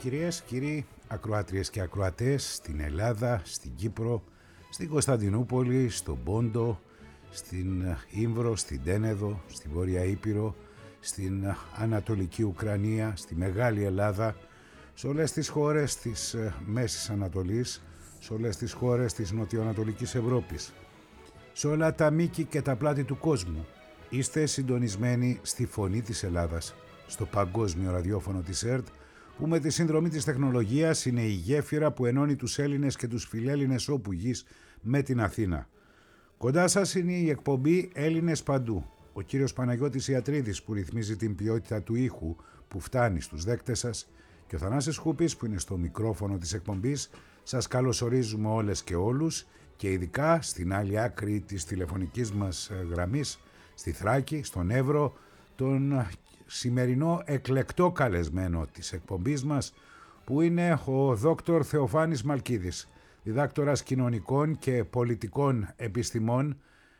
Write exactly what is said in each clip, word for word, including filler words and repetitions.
Κυρίες, κύριοι, ακροάτριες και ακροατές στην Ελλάδα, στην Κύπρο, στην Κωνσταντινούπολη, στον Πόντο, στην Ήμβρο, στην Τένεδο, στην Βόρεια Ήπειρο, στην Ανατολική Ουκρανία, στη Μεγάλη Ελλάδα, σε όλες τις χώρες της Μέσης Ανατολής, σε όλες τις χώρες της Νοτιοανατολικής Ευρώπης, σε όλα τα μήκη και τα πλάτη του κόσμου. Είστε συντονισμένοι στη Φωνή της Ελλάδας, στο παγκόσμιο ραδιόφωνο της ΕΡΤ, που με τη συνδρομή της τεχνολογίας είναι η γέφυρα που ενώνει τους Έλληνες και τους φιλέλληνες όπου γης με την Αθήνα. Κοντά σας είναι η εκπομπή Έλληνες Παντού. Ο κύριος Παναγιώτης Ιατρίδης που ρυθμίζει την ποιότητα του ήχου που φτάνει στους δέκτες σας και ο Θανάσης Χούπης που είναι στο μικρόφωνο της εκπομπής. Σας καλωσορίζουμε όλες και όλους και ειδικά στην άλλη άκρη της τηλεφωνικής μας γραμμής, στη Θράκη, στον Εύρο, τον σημερινό εκλεκτό καλεσμένο της εκπομπής μας που είναι ο δόκτωρ Θεοφάνης Μαλκίδης, διδάκτορας κοινωνικών και πολιτικών επιστημών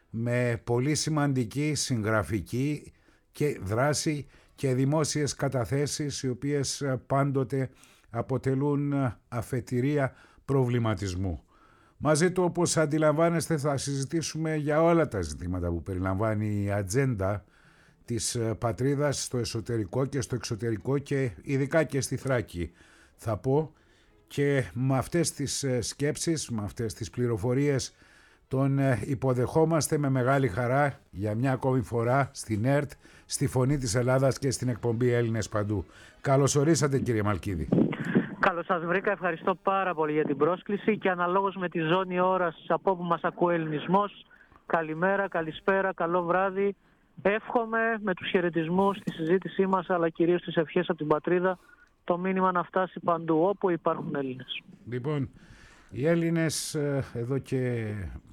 με πολύ σημαντική συγγραφική και δράση και δημόσιες καταθέσεις οι οποίες πάντοτε αποτελούν αφετηρία προβληματισμού. Μαζί του, όπως αντιλαμβάνεστε, θα συζητήσουμε για όλα τα ζητήματα που περιλαμβάνει η ατζέντα της πατρίδας στο εσωτερικό και στο εξωτερικό και ειδικά και στη Θράκη, θα πω, και με αυτές τις σκέψεις, με αυτές τις πληροφορίες τον υποδεχόμαστε με μεγάλη χαρά για μια ακόμη φορά στην ΕΡΤ, στη Φωνή της Ελλάδας και στην εκπομπή Έλληνες Παντού. Καλώς ορίσατε, κύριε Μαλκίδη. Καλώς σας βρήκα, ευχαριστώ πάρα πολύ για την πρόσκληση και αναλόγως με τη ζώνη ώρας από όπου μας ακούει ελληνισμός, καλημέρα, καλησπέρα, καλό βράδυ. Εύχομαι με τους χαιρετισμούς στη συζήτησή μας, αλλά κυρίως τις ευχές από την πατρίδα, το μήνυμα να φτάσει παντού όπου υπάρχουν Έλληνες. Λοιπόν, οι Έλληνες εδώ και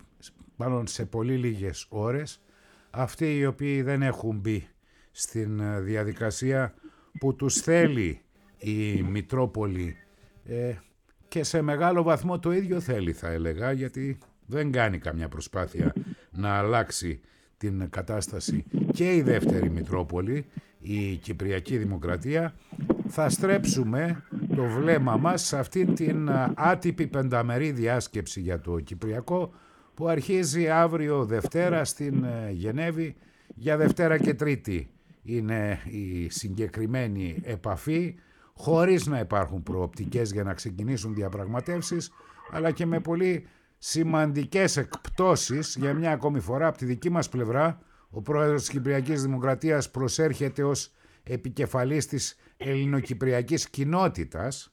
μάλλον σε πολύ λίγες ώρες, αυτοί οι οποίοι δεν έχουν μπει στην διαδικασία που τους θέλει η Μητρόπολη ε, και σε μεγάλο βαθμό το ίδιο θέλει, θα έλεγα, γιατί δεν κάνει καμιά προσπάθεια να αλλάξει την κατάσταση και η δεύτερη Μητρόπολη, η Κυπριακή Δημοκρατία, θα στρέψουμε το βλέμμα μας σε αυτήν την άτυπη πενταμερή διάσκεψη για το Κυπριακό που αρχίζει αύριο Δευτέρα στην Γενέβη. Για Δευτέρα και Τρίτη είναι η συγκεκριμένη επαφή, χωρίς να υπάρχουν προοπτικές για να ξεκινήσουν διαπραγματεύσεις, αλλά και με πολύ σημαντικές εκπτώσεις. Για μια ακόμη φορά από τη δική μας πλευρά ο πρόεδρος της Κυπριακής Δημοκρατίας προσέρχεται ως επικεφαλής της ελληνοκυπριακής κοινότητας,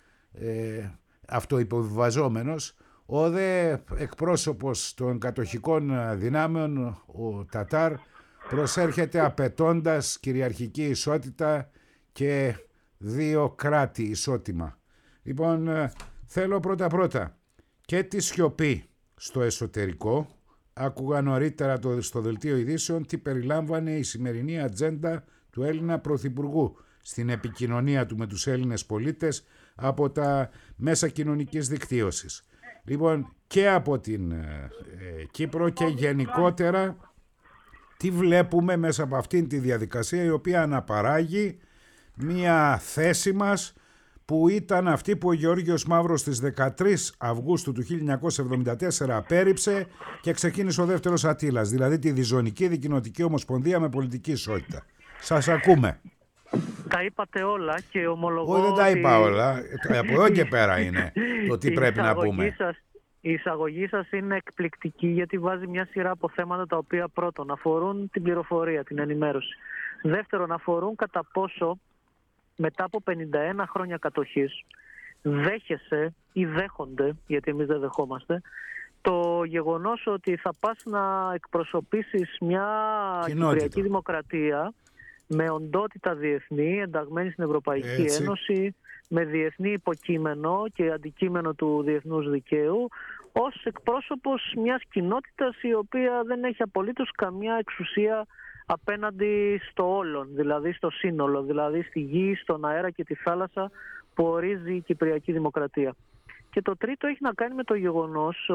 ε, αυτοϋποβιβαζόμενος. Ο δε εκπρόσωπος των κατοχικών δυνάμεων, ο Τατάρ, προσέρχεται απαιτώντας κυριαρχική ισότητα και δύο κράτη ισότιμα. Λοιπόν, θέλω πρώτα-πρώτα και τη σιωπή στο εσωτερικό. Άκουγα νωρίτερα το, στο δελτίο ειδήσεων τι περιλάμβανε η σημερινή ατζέντα του Έλληνα Πρωθυπουργού στην επικοινωνία του με τους Έλληνες πολίτες από τα μέσα κοινωνικής δικτύωσης. Λοιπόν, και από την ε, Κύπρο και γενικότερα τι βλέπουμε μέσα από αυτήν τη διαδικασία η οποία αναπαράγει μία θέση μας που ήταν αυτή που ο Γεώργιος Μαύρος στις δεκατρείς Αυγούστου του χίλια εννιακόσια εβδομήντα τέσσερα απέρριψε και ξεκίνησε ο δεύτερος Αττήλας, δηλαδή τη Διζωνική Δικοινοτική Ομοσπονδία με πολιτική ισότητα. Σας ακούμε. Τα είπατε όλα και ομολογώ. Όχι, δεν τα είπα όλα. Από εδώ και πέρα είναι το τι πρέπει να πούμε. Σας, η εισαγωγή σας είναι εκπληκτική γιατί βάζει μια σειρά από θέματα τα οποία πρώτον αφορούν την πληροφορία, την ενημέρωση. Δεύτερον, αφορούν κατά πόσο μετά από πενήντα ένα χρόνια κατοχής δέχεσαι ή δέχονται, γιατί εμείς δεν δεχόμαστε, το γεγονός ότι θα πας να εκπροσωπήσεις μια Κυπριακή Δημοκρατία με οντότητα διεθνή, ενταγμένη στην Ευρωπαϊκή Έτσι. Ένωση, με διεθνή υποκείμενο και αντικείμενο του διεθνούς δικαίου, ως εκπρόσωπος μιας κοινότητας η οποία δεν έχει απολύτως καμία εξουσία απέναντι στο όλον, δηλαδή στο σύνολο, δηλαδή στη γη, στον αέρα και τη θάλασσα που ορίζει η Κυπριακή Δημοκρατία. Και το τρίτο έχει να κάνει με το γεγονός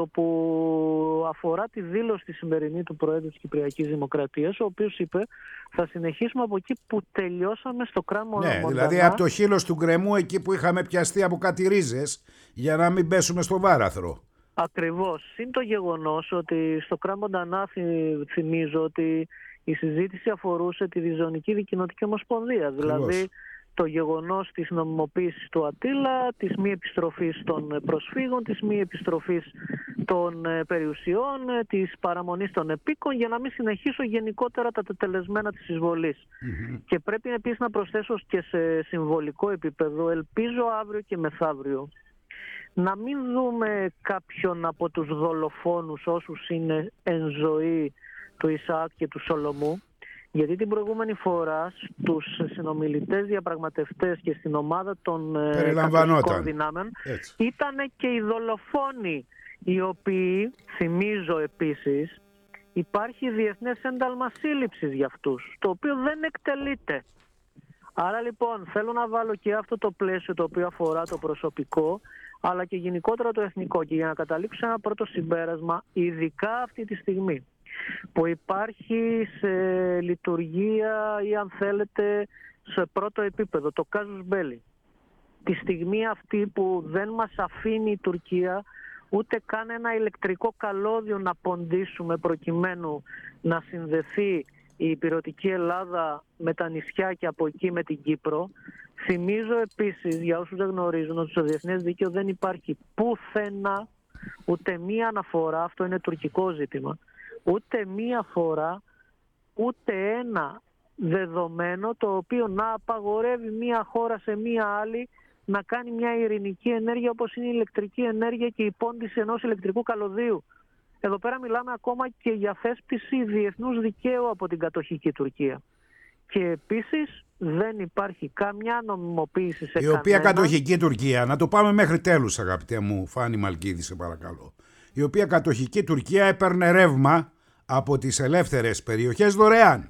όπου αφορά τη δήλωση τη σημερινή του Προέδρου της Κυπριακής Δημοκρατίας, ο οποίος είπε θα συνεχίσουμε από εκεί που τελειώσαμε στο κράμο Μοντανά. Ναι, δηλαδή από το χείλος του γκρεμού, εκεί που είχαμε πιαστεί από κάτι ρίζες, για να μην πέσουμε στο βάραθρο. Ακριβώς. Είναι το γεγονός ότι στο κράμο Μοντανά, θυμίζω ότι η συζήτηση αφορούσε τη Διζωνική Δικοινοτική Ομοσπονδία. Ακριβώς. Δηλαδή το γεγονός της νομιμοποίησης του Αττήλα, της μη επιστροφής των προσφύγων, της μη επιστροφής των περιουσιών, της παραμονής των επίκων, για να μην συνεχίσω γενικότερα τα τετελεσμένα της εισβολής. Mm-hmm. Και πρέπει επίσης να προσθέσω και σε συμβολικό επίπεδο, ελπίζω αύριο και μεθαύριο, να μην δούμε κάποιον από τους δολοφόνους όσους είναι εν ζωή του Ισαάκ και του Σολομού, γιατί την προηγούμενη φορά στους συνομιλητές διαπραγματευτές και στην ομάδα των κατοχικών δυνάμεων ήταν και οι δολοφόνοι, οι οποίοι, θυμίζω επίσης, υπάρχει διεθνές ένταλμα σύλληψης για αυτούς, το οποίο δεν εκτελείται. Άρα λοιπόν θέλω να βάλω και αυτό το πλαίσιο το οποίο αφορά το προσωπικό, αλλά και γενικότερα το εθνικό, και για να καταλήξω σε ένα πρώτο συμπέρασμα, ειδικά αυτή τη στιγμή που υπάρχει σε λειτουργία ή αν θέλετε σε πρώτο επίπεδο το casus belli, τη στιγμή αυτή που δεν μας αφήνει η Τουρκία ούτε καν ένα ηλεκτρικό καλώδιο να ποντίσουμε προκειμένου να συνδεθεί η υπηρετική Ελλάδα με τα νησιά και από εκεί με την Κύπρο. Θυμίζω επίσης, για όσους δεν γνωρίζουν, ότι στο διεθνές δίκαιο δεν υπάρχει πουθενά ούτε μία αναφορά, αυτό είναι τουρκικό ζήτημα, ούτε μία φορά, ούτε ένα δεδομένο το οποίο να απαγορεύει μία χώρα σε μία άλλη να κάνει μια ειρηνική ενέργεια όπως είναι η ηλεκτρική ενέργεια και η πόντιση ενός ηλεκτρικού καλωδίου. Εδώ πέρα μιλάμε ακόμα και για θέσπιση διεθνούς δικαίου από την κατοχική Τουρκία. Και επίσης δεν υπάρχει καμιά νομιμοποίηση σε κανένα... Η οποία κατοχική Τουρκία, να το πάμε μέχρι τέλους αγαπητέ μου Φάνη Μαλκίδη, σε παρακαλώ. Η οποία κατοχική Τουρκία έπαιρνε ρεύμα από τις ελεύθερες περιοχές δωρεάν.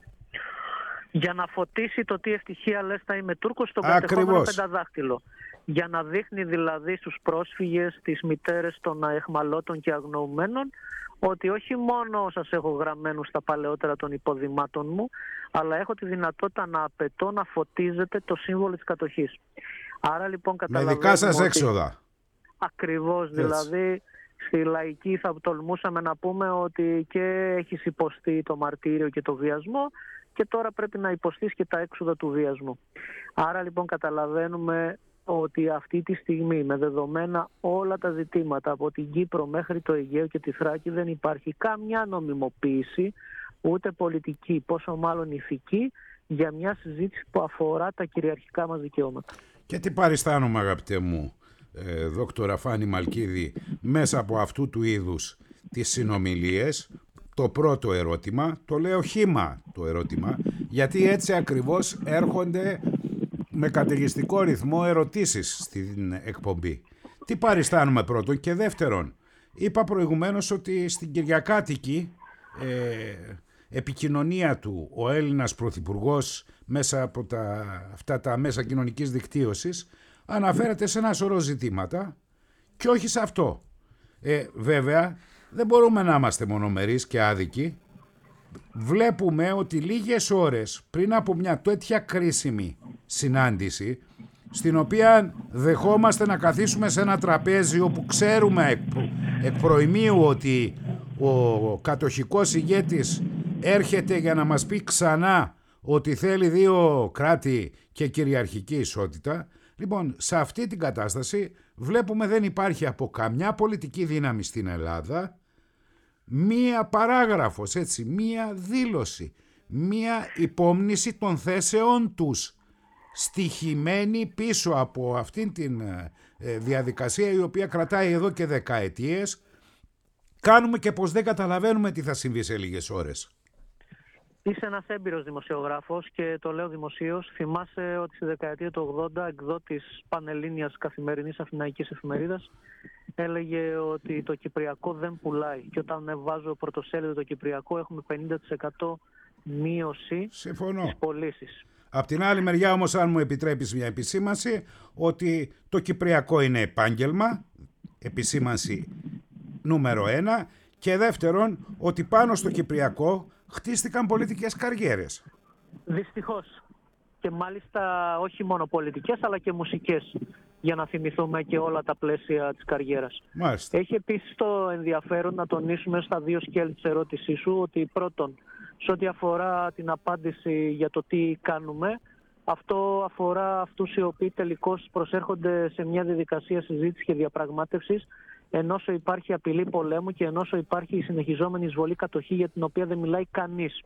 Για να φωτίσει το τι ευτυχία λες θα είμαι Τούρκος στον κατεχόμενο πενταδάχτυλο. Για να δείχνει δηλαδή στους πρόσφυγες, τις μητέρες των αιχμαλώτων και αγνοουμένων, ότι όχι μόνο σας έχω γραμμένους στα παλαιότερα των υποδημάτων μου, αλλά έχω τη δυνατότητα να απαιτώ να φωτίζετε το σύμβολο της κατοχής. Άρα λοιπόν καταλαβαίνουμε... Με δικά σας ότι... έξοδα. Ακριβώς, έτσι. Δηλαδή στη λαϊκή θα τολμούσαμε να πούμε ότι και έχεις υποστεί το μαρτύριο και το βιασμό και τώρα πρέπει να υποστείς και τα έξοδα του βιασμού. Άρα λοιπόν καταλαβαίνουμε ότι αυτή τη στιγμή, με δεδομένα όλα τα ζητήματα από την Κύπρο μέχρι το Αιγαίο και τη Θράκη, δεν υπάρχει καμιά νομιμοποίηση, ούτε πολιτική, πόσο μάλλον ηθική, για μια συζήτηση που αφορά τα κυριαρχικά μας δικαιώματα. Και τι παριστάνουμε αγαπητέ μου ε, δόκτωρα Φάνη Μαλκίδη, μέσα από αυτού του είδους τις συνομιλίες? Το πρώτο ερώτημα, το λέω χύμα το ερώτημα, γιατί έτσι ακριβώς έρχονται με καταιγιστικό ρυθμό ερωτήσεις στην εκπομπή. Τι παριστάνουμε πρώτον? Και δεύτερον, είπα προηγουμένως ότι στην Κυριακάτικη ε, επικοινωνία του ο Έλληνας Πρωθυπουργός μέσα από τα, αυτά τα μέσα κοινωνικής δικτύωσης αναφέρεται σε ένα σωρό ζητήματα και όχι σε αυτό. Ε, βέβαια δεν μπορούμε να είμαστε μονομερείς και άδικοι. Βλέπουμε ότι λίγες ώρες πριν από μια τέτοια κρίσιμη συνάντηση, στην οποία δεχόμαστε να καθίσουμε σε ένα τραπέζι όπου ξέρουμε εκ, εκ προημίου ότι ο κατοχικός ηγέτης έρχεται για να μας πει ξανά ότι θέλει δύο κράτη και κυριαρχική ισότητα. Λοιπόν, σε αυτή την κατάσταση βλέπουμε δεν υπάρχει από καμιά πολιτική δύναμη στην Ελλάδα μία παράγραφος, έτσι, μία δήλωση, μία υπόμνηση των θέσεών τους, στοιχημένη πίσω από αυτήν την ε, διαδικασία η οποία κρατάει εδώ και δεκαετίες. Κάνουμε και πως δεν καταλαβαίνουμε τι θα συμβεί σε λίγες ώρες. Είσαι ένας έμπειρος δημοσιογράφος και το λέω δημοσίως. Θυμάσαι ότι στη δεκαετία του ογδόντα εκδότης πανελλήνιας καθημερινής αθηναϊκής εφημερίδας έλεγε ότι το Κυπριακό δεν πουλάει. Και όταν βάζω πρωτοσέλιδο το Κυπριακό έχουμε πενήντα τοις εκατό μείωση στις πωλήσεις. Απ' την άλλη μεριά όμως, αν μου επιτρέπεις μια επισήμανση, ότι το Κυπριακό είναι επάγγελμα, επισήμανση νούμερο ένα, και δεύτερον ότι πάνω στο Κυπριακό χτίστηκαν πολιτικές καριέρες. Δυστυχώς. Και μάλιστα όχι μόνο πολιτικές αλλά και μουσικές, για να θυμηθούμε και όλα τα πλαίσια της καριέρας. Μάλιστα. Έχει επίσης το ενδιαφέρον να τονίσουμε στα δύο σκέλη της ερώτησής σου ότι πρώτον, σε ό,τι αφορά την απάντηση για το τι κάνουμε, αυτό αφορά αυτούς οι οποίοι τελικώς προσέρχονται σε μια διαδικασία συζήτησης και διαπραγμάτευσης, ενώ υπάρχει απειλή πολέμου και ενώ υπάρχει η συνεχιζόμενη εισβολή κατοχή για την οποία δεν μιλάει κανείς.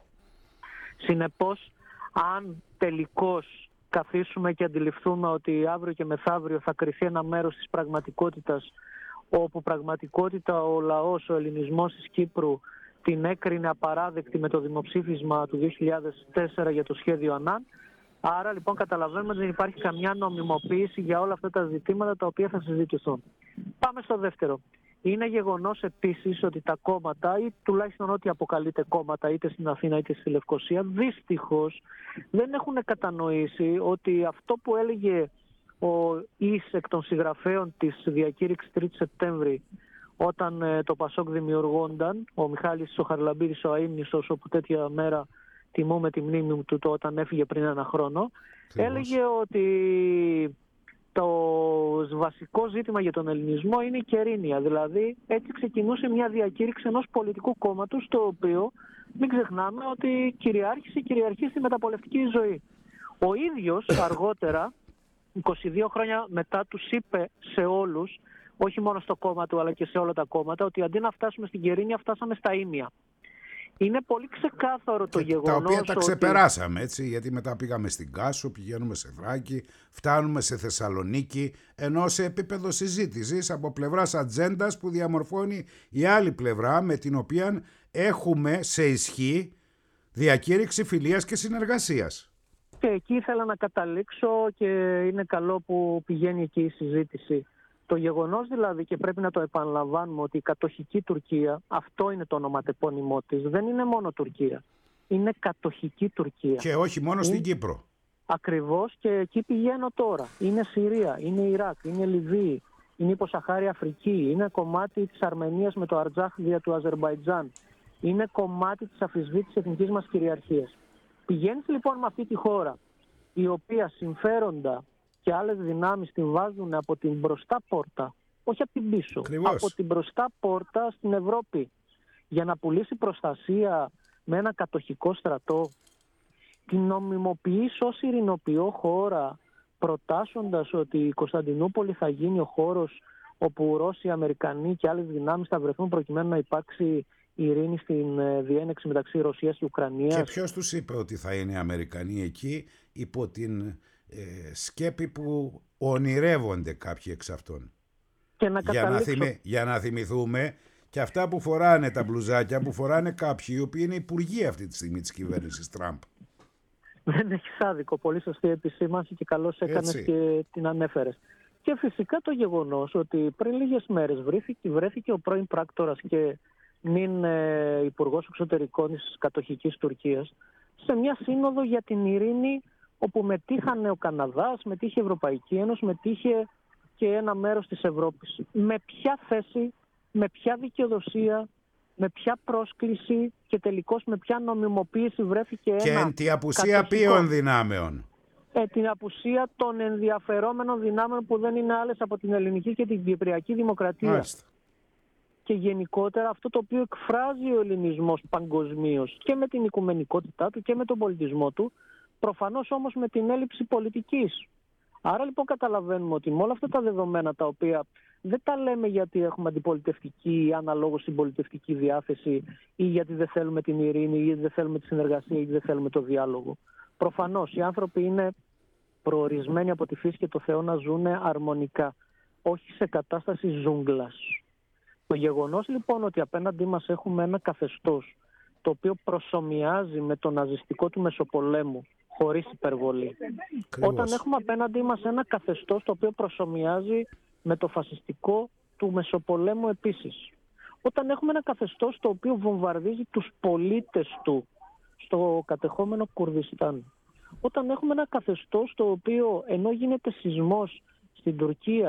Συνεπώς, αν τελικώς καθίσουμε και αντιληφθούμε ότι αύριο και μεθαύριο θα κριθεί ένα μέρος της πραγματικότητας, όπου πραγματικότητα ο λαός, ο ελληνισμός της Κύπρου την έκρινε απαράδεκτη με το δημοψήφισμα του δύο χιλιάδες τέσσερα για το σχέδιο Ανάν, άρα λοιπόν καταλαβαίνουμε ότι δεν υπάρχει καμιά νομιμοποίηση για όλα αυτά τα ζητήματα τα οποία θα συζητηθούν. Πάμε στο δεύτερο. Είναι γεγονός επίσης ότι τα κόμματα, ή τουλάχιστον ό,τι αποκαλείται κόμματα, είτε στην Αθήνα είτε στη Λευκοσία, δυστυχώς δεν έχουν κατανοήσει ότι αυτό που έλεγε ο Ις εκ των συγγραφέων της διακήρυξης τρίτη Σεπτέμβρη, όταν ε, το Πασόκ δημιουργούνταν, ο Μιχάλης ο Χαρλαμπίδης ο αείμνηστος, όπου τέτοια μέρα τιμούμε τη μνήμη του το όταν έφυγε πριν ένα χρόνο, Φύγος. έλεγε ότι το βασικό ζήτημα για τον ελληνισμό είναι η κερίνεια. Δηλαδή έτσι ξεκινούσε μια διακήρυξη ενός πολιτικού κόμματος, το οποίο μην ξεχνάμε ότι κυριάρχησε κυριαρχεί στη μεταπολεμική ζωή. Ο ίδιος αργότερα, είκοσι δύο χρόνια μετά, τους είπε σε όλους, όχι μόνο στο κόμμα του αλλά και σε όλα τα κόμματα, ότι αντί να φτάσουμε στην κερίνεια φτάσαμε στα ήμια. Είναι πολύ ξεκάθαρο το και γεγονός. Τα οποία τα ότι... ξεπεράσαμε, έτσι, γιατί μετά πήγαμε στην Κάσο, πηγαίνουμε σε Θράκη, φτάνουμε σε Θεσσαλονίκη, ενώ σε επίπεδο συζήτησης από πλευράς ατζέντας που διαμορφώνει η άλλη πλευρά, με την οποία έχουμε σε ισχύ διακήρυξη φιλίας και συνεργασίας. Και εκεί ήθελα να καταλήξω και είναι καλό που πηγαίνει εκεί η συζήτηση. Το γεγονός δηλαδή, και πρέπει να το επαναλαμβάνουμε, ότι η κατοχική Τουρκία, αυτό είναι το ονοματεπώνυμό της, δεν είναι μόνο Τουρκία. Είναι κατοχική Τουρκία. Και όχι μόνο είναι... στην Κύπρο. Ακριβώς, και εκεί πηγαίνω τώρα. Είναι Συρία, είναι Ιράκ, είναι Λιβύη, είναι υποσαχάρια Αφρική, είναι κομμάτι της Αρμενίας με το Αρτζάχ δια του Αζερμπαϊτζάν. Είναι κομμάτι της αφισβήτησης εθνικής μας κυριαρχίας. Πηγαίνεις λοιπόν με αυτή τη χώρα, η οποία συμφέροντα και άλλες δυνάμεις την βάζουν από την μπροστά πόρτα, όχι από την πίσω, Ακριβώς. από την μπροστά πόρτα στην Ευρώπη, για να πουλήσει προστασία με ένα κατοχικό στρατό. Την νομιμοποιείς ως ειρηνοποιό χώρα, προτάσσοντας ότι η Κωνσταντινούπολη θα γίνει ο χώρος όπου Ρώσοι, Αμερικανοί και άλλες δυνάμεις θα βρεθούν προκειμένου να υπάρξει ειρήνη στην διένεξη μεταξύ Ρωσίας και Ουκρανίας. Και ποιος τους είπε ότι θα είναι Αμερικανοί εκεί, υπό την ε, σκέπη που ονειρεύονται κάποιοι εξ αυτών. Και να για, να θυμη, για να θυμηθούμε και αυτά που φοράνε τα μπλουζάκια που φοράνε κάποιοι οι οποίοι είναι υπουργοί αυτή τη στιγμή της κυβέρνησης Τραμπ. Δεν έχεις άδικο, πολύ σωστή επισήμανση και καλώς έκανες Έτσι. Και την ανέφερες. Και φυσικά το γεγονός ότι πριν λίγες μέρες βρέθηκε, βρέθηκε ο πρώην πράκτορας και νυν ε, υπουργός εξωτερικών της κατοχικής Τουρκίας σε μια σύνοδο για την ειρήνη, όπου μετήχανε ο Καναδάς, μετήχε η Ευρωπαϊκή Ένωση, μετήχε και ένα μέρος της Ευρώπης. Με ποια θέση, με ποια δικαιοδοσία, με ποια πρόσκληση και τελικώς με ποια νομιμοποίηση βρέθηκε ένα... Και εν τη απουσία ποιων δυνάμεων. Ε, την απουσία των ενδιαφερόμενων δυνάμεων που δεν είναι άλλες από την ελληνική και την κυπριακή δημοκρατία. Μάλιστα. Και γενικότερα αυτό το οποίο εκφράζει ο ελληνισμός παγκοσμίως και με την οικουμενικότητά του και με τον πολιτισμό του, προφανώς όμως με την έλλειψη πολιτικής. Άρα λοιπόν καταλαβαίνουμε ότι με όλα αυτά τα δεδομένα, τα οποία δεν τα λέμε γιατί έχουμε αντιπολιτευτική ή αναλόγως συμπολιτευτική διάθεση, ή γιατί δεν θέλουμε την ειρήνη, ή γιατί δεν θέλουμε τη συνεργασία, ή γιατί δεν θέλουμε το διάλογο. Προφανώς οι άνθρωποι είναι προορισμένοι από τη φύση και το Θεό να ζουν αρμονικά, όχι σε κατάσταση ζούγκλας. Το γεγονός λοιπόν ότι απέναντί μας έχουμε ένα καθεστώς το οποίο προσομοιάζει με το ναζιστικό του Μεσοπολέμου, χωρίς υπερβολή. Ακριβώς. Όταν έχουμε απέναντί μας ένα καθεστώς το οποίο προσομοιάζει με το φασιστικό του Μεσοπολέμου επίσης. Όταν έχουμε ένα καθεστώς το οποίο βομβαρδίζει τους πολίτες του στο κατεχόμενο Κουρδιστάν. Όταν έχουμε ένα καθεστώς το οποίο ενώ γίνεται σεισμός στην Τουρκία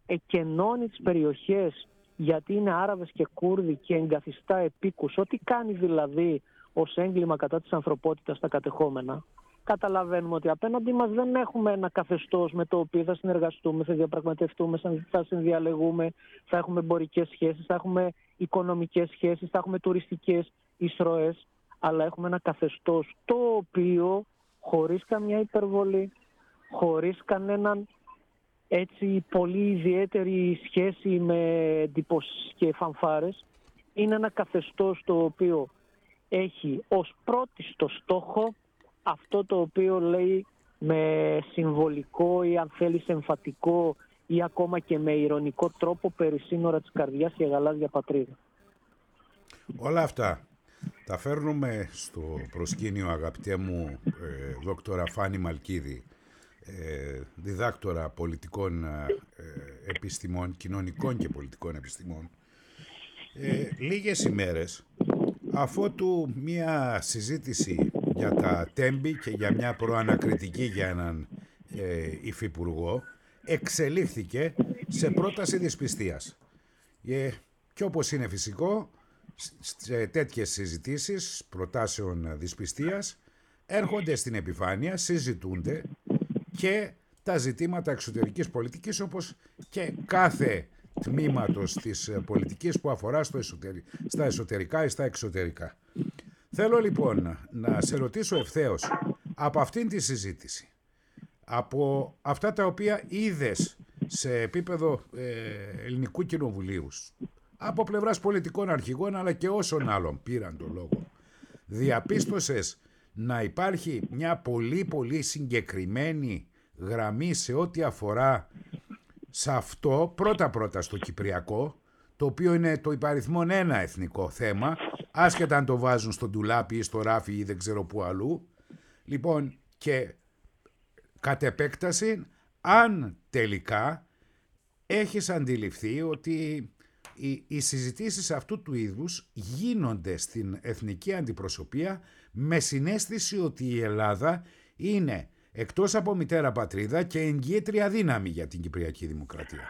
εκενώνει τις περιοχές γιατί είναι Άραβες και Κούρδοι και εγκαθιστά επίκους, ό,τι κάνει δηλαδή ως έγκλημα κατά της ανθρωπότητας στα κατεχόμενα, καταλαβαίνουμε ότι απέναντί μας δεν έχουμε ένα καθεστώς με το οποίο θα συνεργαστούμε, θα διαπραγματευτούμε, θα συνδιαλεγούμε, θα έχουμε εμπορικές σχέσεις, θα έχουμε οικονομικές σχέσεις, θα έχουμε τουριστικές εισρωές, αλλά έχουμε ένα καθεστώς το οποίο χωρίς καμιά υπερβολή, χωρίς κανέναν έτσι πολύ ιδιαίτερη σχέση με εντυπώσεις και φανφάρες, είναι ένα καθεστώς το οποίο έχει ως πρώτιστο στόχο αυτό το οποίο λέει με συμβολικό ή αν θέλεις εμφατικό ή ακόμα και με ηρωνικό τρόπο περί σύνορα της καρδιάς και γαλάζια πατρίδα. Όλα αυτά τα φέρνουμε στο προσκήνιο, αγαπητέ μου ε, δόκτωρα Φάνη Μαλκίδη, ε, διδάκτορα πολιτικών ε, επιστημών, κοινωνικών και πολιτικών επιστημών, ε, λίγες ημέρες αφότου μία συζήτηση για τα τέμπη και για μια προανακριτική για έναν ε, υφυπουργό εξελίχθηκε σε πρόταση δυσπιστίας. Ε, και όπως είναι φυσικό, σε τέτοιες συζητήσεις προτάσεων δυσπιστίας έρχονται στην επιφάνεια, συζητούνται και τα ζητήματα εξωτερικής πολιτικής, όπως και κάθε τμήματος της πολιτικής που αφορά στο εσωτερι... στα εσωτερικά ή στα εξωτερικά. Θέλω λοιπόν να σε ρωτήσω ευθέως από αυτήν τη συζήτηση, από αυτά τα οποία είδες σε επίπεδο ε, ελληνικού κοινοβουλίου, από πλευράς πολιτικών αρχηγών αλλά και όσων άλλων πήραν το λόγο, διαπίστωσες να υπάρχει μια πολύ πολύ συγκεκριμένη γραμμή σε ό,τι αφορά σε αυτό, πρώτα πρώτα στο Κυπριακό, το οποίο είναι το υπαριθμόν ένα εθνικό θέμα, άσχετα αν το βάζουν στο ντουλάπι ή στο ράφι ή δεν ξέρω πού αλλού. Λοιπόν, και κατ' επέκταση, αν τελικά έχεις αντιληφθεί ότι οι, οι συζητήσεις αυτού του είδους γίνονται στην εθνική αντιπροσωπεία με συναίσθηση ότι η Ελλάδα είναι εκτός από μητέρα πατρίδα και εγγύητρια δύναμη για την Κυπριακή Δημοκρατία.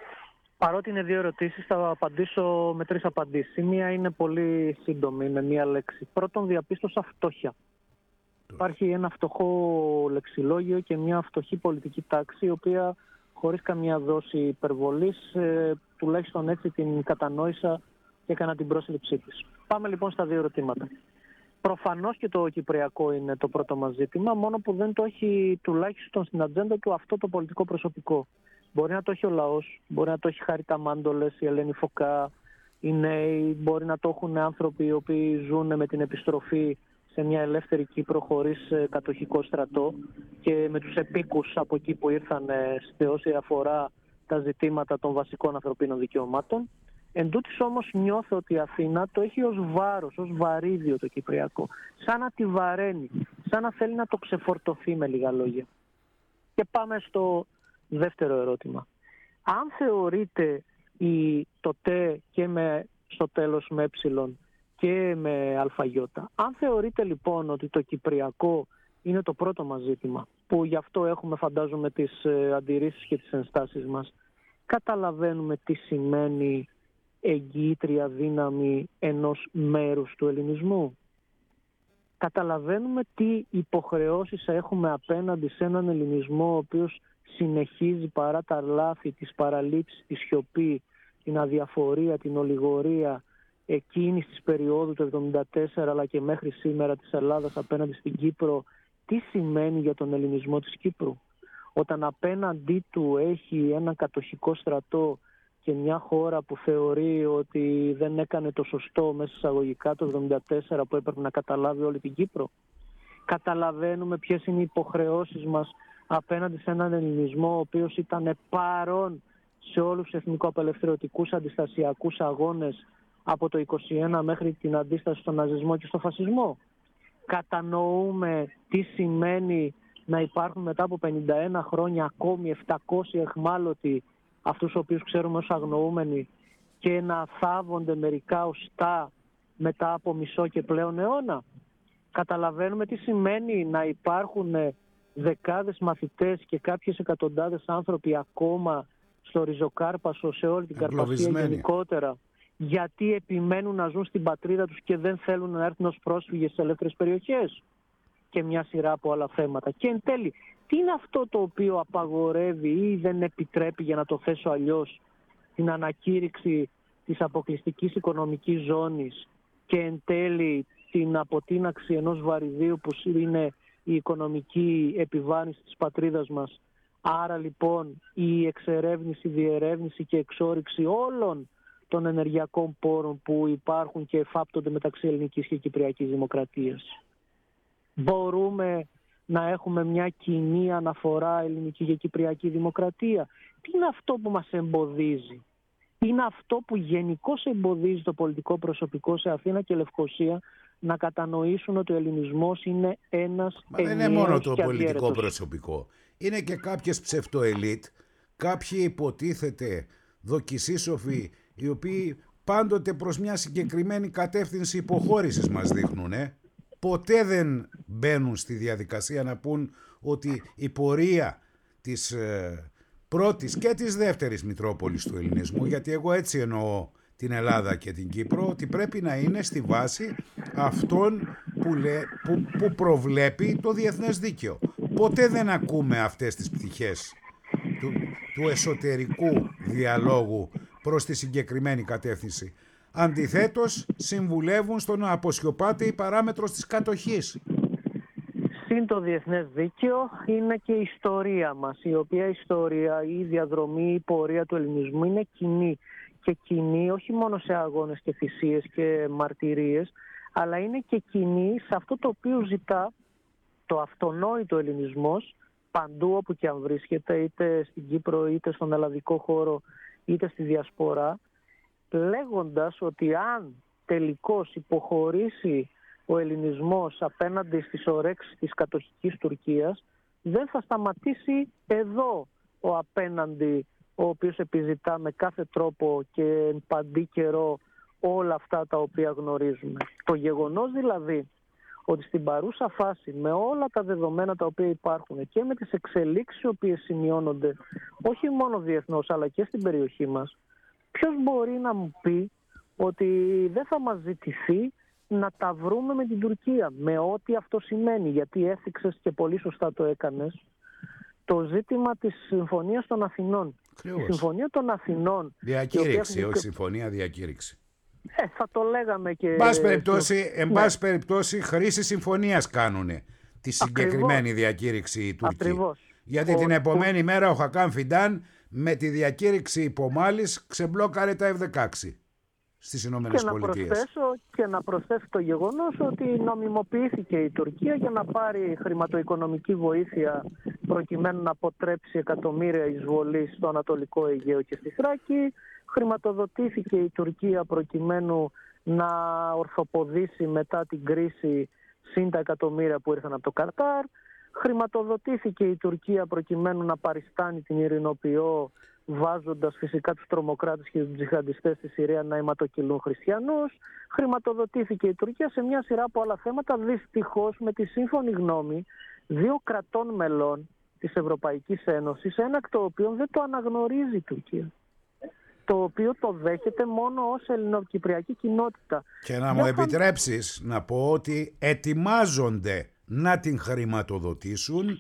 Παρότι είναι δύο ερωτήσεις, θα απαντήσω με τρεις απαντήσεις. Η μία είναι πολύ σύντομη, με μία λέξη. Πρώτον, διαπίστωσα φτώχεια. Το... Υπάρχει ένα φτωχό λεξιλόγιο και μια φτωχή πολιτική τάξη, η οποία χωρίς καμία δόση υπερβολής, ε, τουλάχιστον έτσι την κατανόησα και έκανα την πρόσληψή της. Πάμε λοιπόν στα δύο ερωτήματα. Προφανώς και το Κυπριακό είναι το πρώτο μας ζήτημα, μόνο που δεν το έχει τουλάχιστον στην ατζέντα του αυτό το πολιτικό προσωπικό. Μπορεί να το έχει ο λαός, μπορεί να το έχει Χάρη Ταμάντολες, η Ελένη Φωκά, οι νέοι, μπορεί να το έχουν άνθρωποι οι οποίοι ζουν με την επιστροφή σε μια ελεύθερη Κύπρο χωρίς κατοχικό στρατό και με τους επίκους από εκεί που ήρθαν σε όση αφορά τα ζητήματα των βασικών ανθρωπίνων δικαιωμάτων. Εν τούτης όμως νιώθω ότι η Αθήνα το έχει ως βάρος, ως βαρύδιο το Κυπριακό, σαν να τη βαραίνει, σαν να θέλει να το ξεφορτωθεί με λίγα λόγια. Και πάμε στο δεύτερο ερώτημα. Αν θεωρείτε η, το τε και με, στο τέλος με ε και με αλφαγιώτα, αν θεωρείτε λοιπόν ότι το Κυπριακό είναι το πρώτο μας ζήτημα, που γι' αυτό έχουμε φαντάζομαι τις ε, αντιρρήσεις και τις ενστάσεις μας, καταλαβαίνουμε τι σημαίνει εγγυήτρια δύναμη ενός μέρους του ελληνισμού. Καταλαβαίνουμε τι υποχρεώσεις έχουμε απέναντι σε έναν ελληνισμό ο οποίος συνεχίζει παρά τα λάθη, τις παραλήψεις, τη σιωπή, την αδιαφορία, την ολιγορία εκείνης της περίοδου του εβδομήντα τέσσερα αλλά και μέχρι σήμερα της Ελλάδας απέναντι στην Κύπρο. Τι σημαίνει για τον ελληνισμό της Κύπρου όταν απέναντί του έχει έναν κατοχικό στρατό και μια χώρα που θεωρεί ότι δεν έκανε το σωστό μέσα εισαγωγικά το εβδομήντα τέσσερα που έπρεπε να καταλάβει όλη την Κύπρο. Καταλαβαίνουμε ποιες είναι οι υποχρεώσεις μας απέναντι σε έναν ελληνισμό ο οποίος ήταν παρόν σε όλους τους εθνικοαπελευθερωτικούς αντιστασιακούς αγώνες από το είκοσι ένα μέχρι την αντίσταση στον ναζισμό και στον φασισμό. Κατανοούμε τι σημαίνει να υπάρχουν μετά από πενήντα ένα χρόνια ακόμη επτακόσιοι εχμάλωτοι, αυτούς τους οποίους ξέρουμε ως αγνοούμενοι, και να θάβονται μερικά οστά μετά από μισό και πλέον αιώνα. Καταλαβαίνουμε τι σημαίνει να υπάρχουν δεκάδες μαθητές και κάποιες εκατοντάδες άνθρωποι ακόμα στο Ριζοκάρπασο, σε όλη την Καρπαθία γενικότερα, γιατί επιμένουν να ζουν στην πατρίδα τους και δεν θέλουν να έρθουν ως πρόσφυγες σε ελεύθερες περιοχές, και μια σειρά από άλλα θέματα. Και εν τέλει, τι είναι αυτό το οποίο απαγορεύει ή δεν επιτρέπει, για να το θέσω αλλιώς, την ανακήρυξη της αποκλειστικής οικονομικής ζώνης και εν τέλει την αποτείναξη ενός βαρυδίου που είναι η οικονομική επιβάρυνση της πατρίδας μας? Άρα λοιπόν η εξερεύνηση, διερεύνηση και εξόρυξη όλων των ενεργειακών πόρων που υπάρχουν και εφάπτονται μεταξύ ελληνικής και κυπριακής δημοκρατίας. Μπορούμε να έχουμε μια κοινή αναφορά ελληνική και κυπριακή δημοκρατία? Τι είναι αυτό που μας εμποδίζει? Είναι αυτό που γενικώς εμποδίζει το πολιτικό προσωπικό σε Αθήνα και Λευκοσία να κατανοήσουν ότι ο ελληνισμός είναι ένας Μα δεν είναι μόνο το πολιτικό προσωπικό. Είναι και κάποιες ψευτοελίτ, κάποιοι υποτίθεται δοκισίσοφοι, οι οποίοι πάντοτε προς μια συγκεκριμένη κατεύθυνση υποχώρησης μας δείχνουν. Ε. Ποτέ δεν μπαίνουν στη διαδικασία να πούν ότι η πορεία της ε, πρώτης και της δεύτερης Μητρόπολης του ελληνισμού, γιατί εγώ έτσι εννοώ την Ελλάδα και την Κύπρο, ότι πρέπει να είναι στη βάση αυτών που, λέ, που, που προβλέπει το διεθνές δίκαιο. Ποτέ δεν ακούμε αυτές τις πτυχές του, του εσωτερικού διαλόγου προς τη συγκεκριμένη κατεύθυνση. Αντιθέτως, συμβουλεύουν στο να αποσιωπάται η παράμετρος της κατοχής. Συν το διεθνές δίκαιο είναι και η ιστορία μας, η οποία ιστορία, η διαδρομή, η πορεία του ελληνισμού είναι κοινή. Και κοινή όχι μόνο σε αγώνες και θυσίες και μαρτυρίες, αλλά είναι και κοινή σε αυτό το οποίο ζητά το αυτονόητο ελληνισμός παντού όπου και αν βρίσκεται, είτε στην Κύπρο, είτε στον ελλαδικό χώρο, είτε στη διασπορά, λέγοντας ότι αν τελικώς υποχωρήσει ο ελληνισμός απέναντι στις ορέξεις της κατοχικής Τουρκίας, δεν θα σταματήσει εδώ ο απέναντι, ο οποίος επιζητά με κάθε τρόπο και παντή καιρό όλα αυτά τα οποία γνωρίζουμε. Το γεγονός δηλαδή ότι στην παρούσα φάση, με όλα τα δεδομένα τα οποία υπάρχουν και με τις εξελίξεις οι οποίες σημειώνονται όχι μόνο διεθνώς αλλά και στην περιοχή μας, ποιος μπορεί να μου πει ότι δεν θα μας ζητηθεί να τα βρούμε με την Τουρκία, με ό,τι αυτό σημαίνει? Γιατί έθιξες και πολύ σωστά το έκανες το ζήτημα της Συμφωνίας των Αθηνών. Ακριβώς. Η Συμφωνία των Αθηνών... Διακήρυξη, όχι συμφωνία, διακήρυξη. Ε, θα το λέγαμε και... Μπας περιπτώσει, εν πάση περιπτώσει, χρήση συμφωνίας κάνουνε τη συγκεκριμένη Ακριβώς. διακήρυξη οι Τούρκοι. Ακριβώς. Γιατί ο... την επομένη ο... μέρα ο Χακάν Φιντάν με τη διακήρυξη υπομάλης ξεμπλόκαρε τα εφ δεκαέξι στις Ηνωμένες Πολιτείες. Προσθέσω, και να προσθέσω το γεγονός ότι νομιμοποιήθηκε η Τουρκία για να πάρει χρηματοοικονομική βοήθεια προκειμένου να αποτρέψει εκατομμύρια εισβολή στο Ανατολικό Αιγαίο και στη Θράκη. Χρηματοδοτήθηκε η Τουρκία προκειμένου να ορθοποδήσει μετά την κρίση συν τα εκατομμύρια που ήρθαν από το Κατάρ. Χρηματοδοτήθηκε η Τουρκία προκειμένου να παριστάνει την ειρηνοποιό, βάζοντας φυσικά τους τρομοκράτες και τους τζιχαντιστές στη Συρία να αιματοκυλούν χριστιανούς. Χρηματοδοτήθηκε η Τουρκία σε μια σειρά από άλλα θέματα, δυστυχώς με τη σύμφωνη γνώμη δύο κρατών μελών της Ευρωπαϊκής Ένωσης, ένα εκ το οποίο δεν το αναγνωρίζει η Τουρκία, το οποίο το δέχεται μόνο ως ελληνοκυπριακή κοινότητα. Και να μου επιτρέψεις να πω ότι ετοιμάζονται να την χρηματοδοτήσουν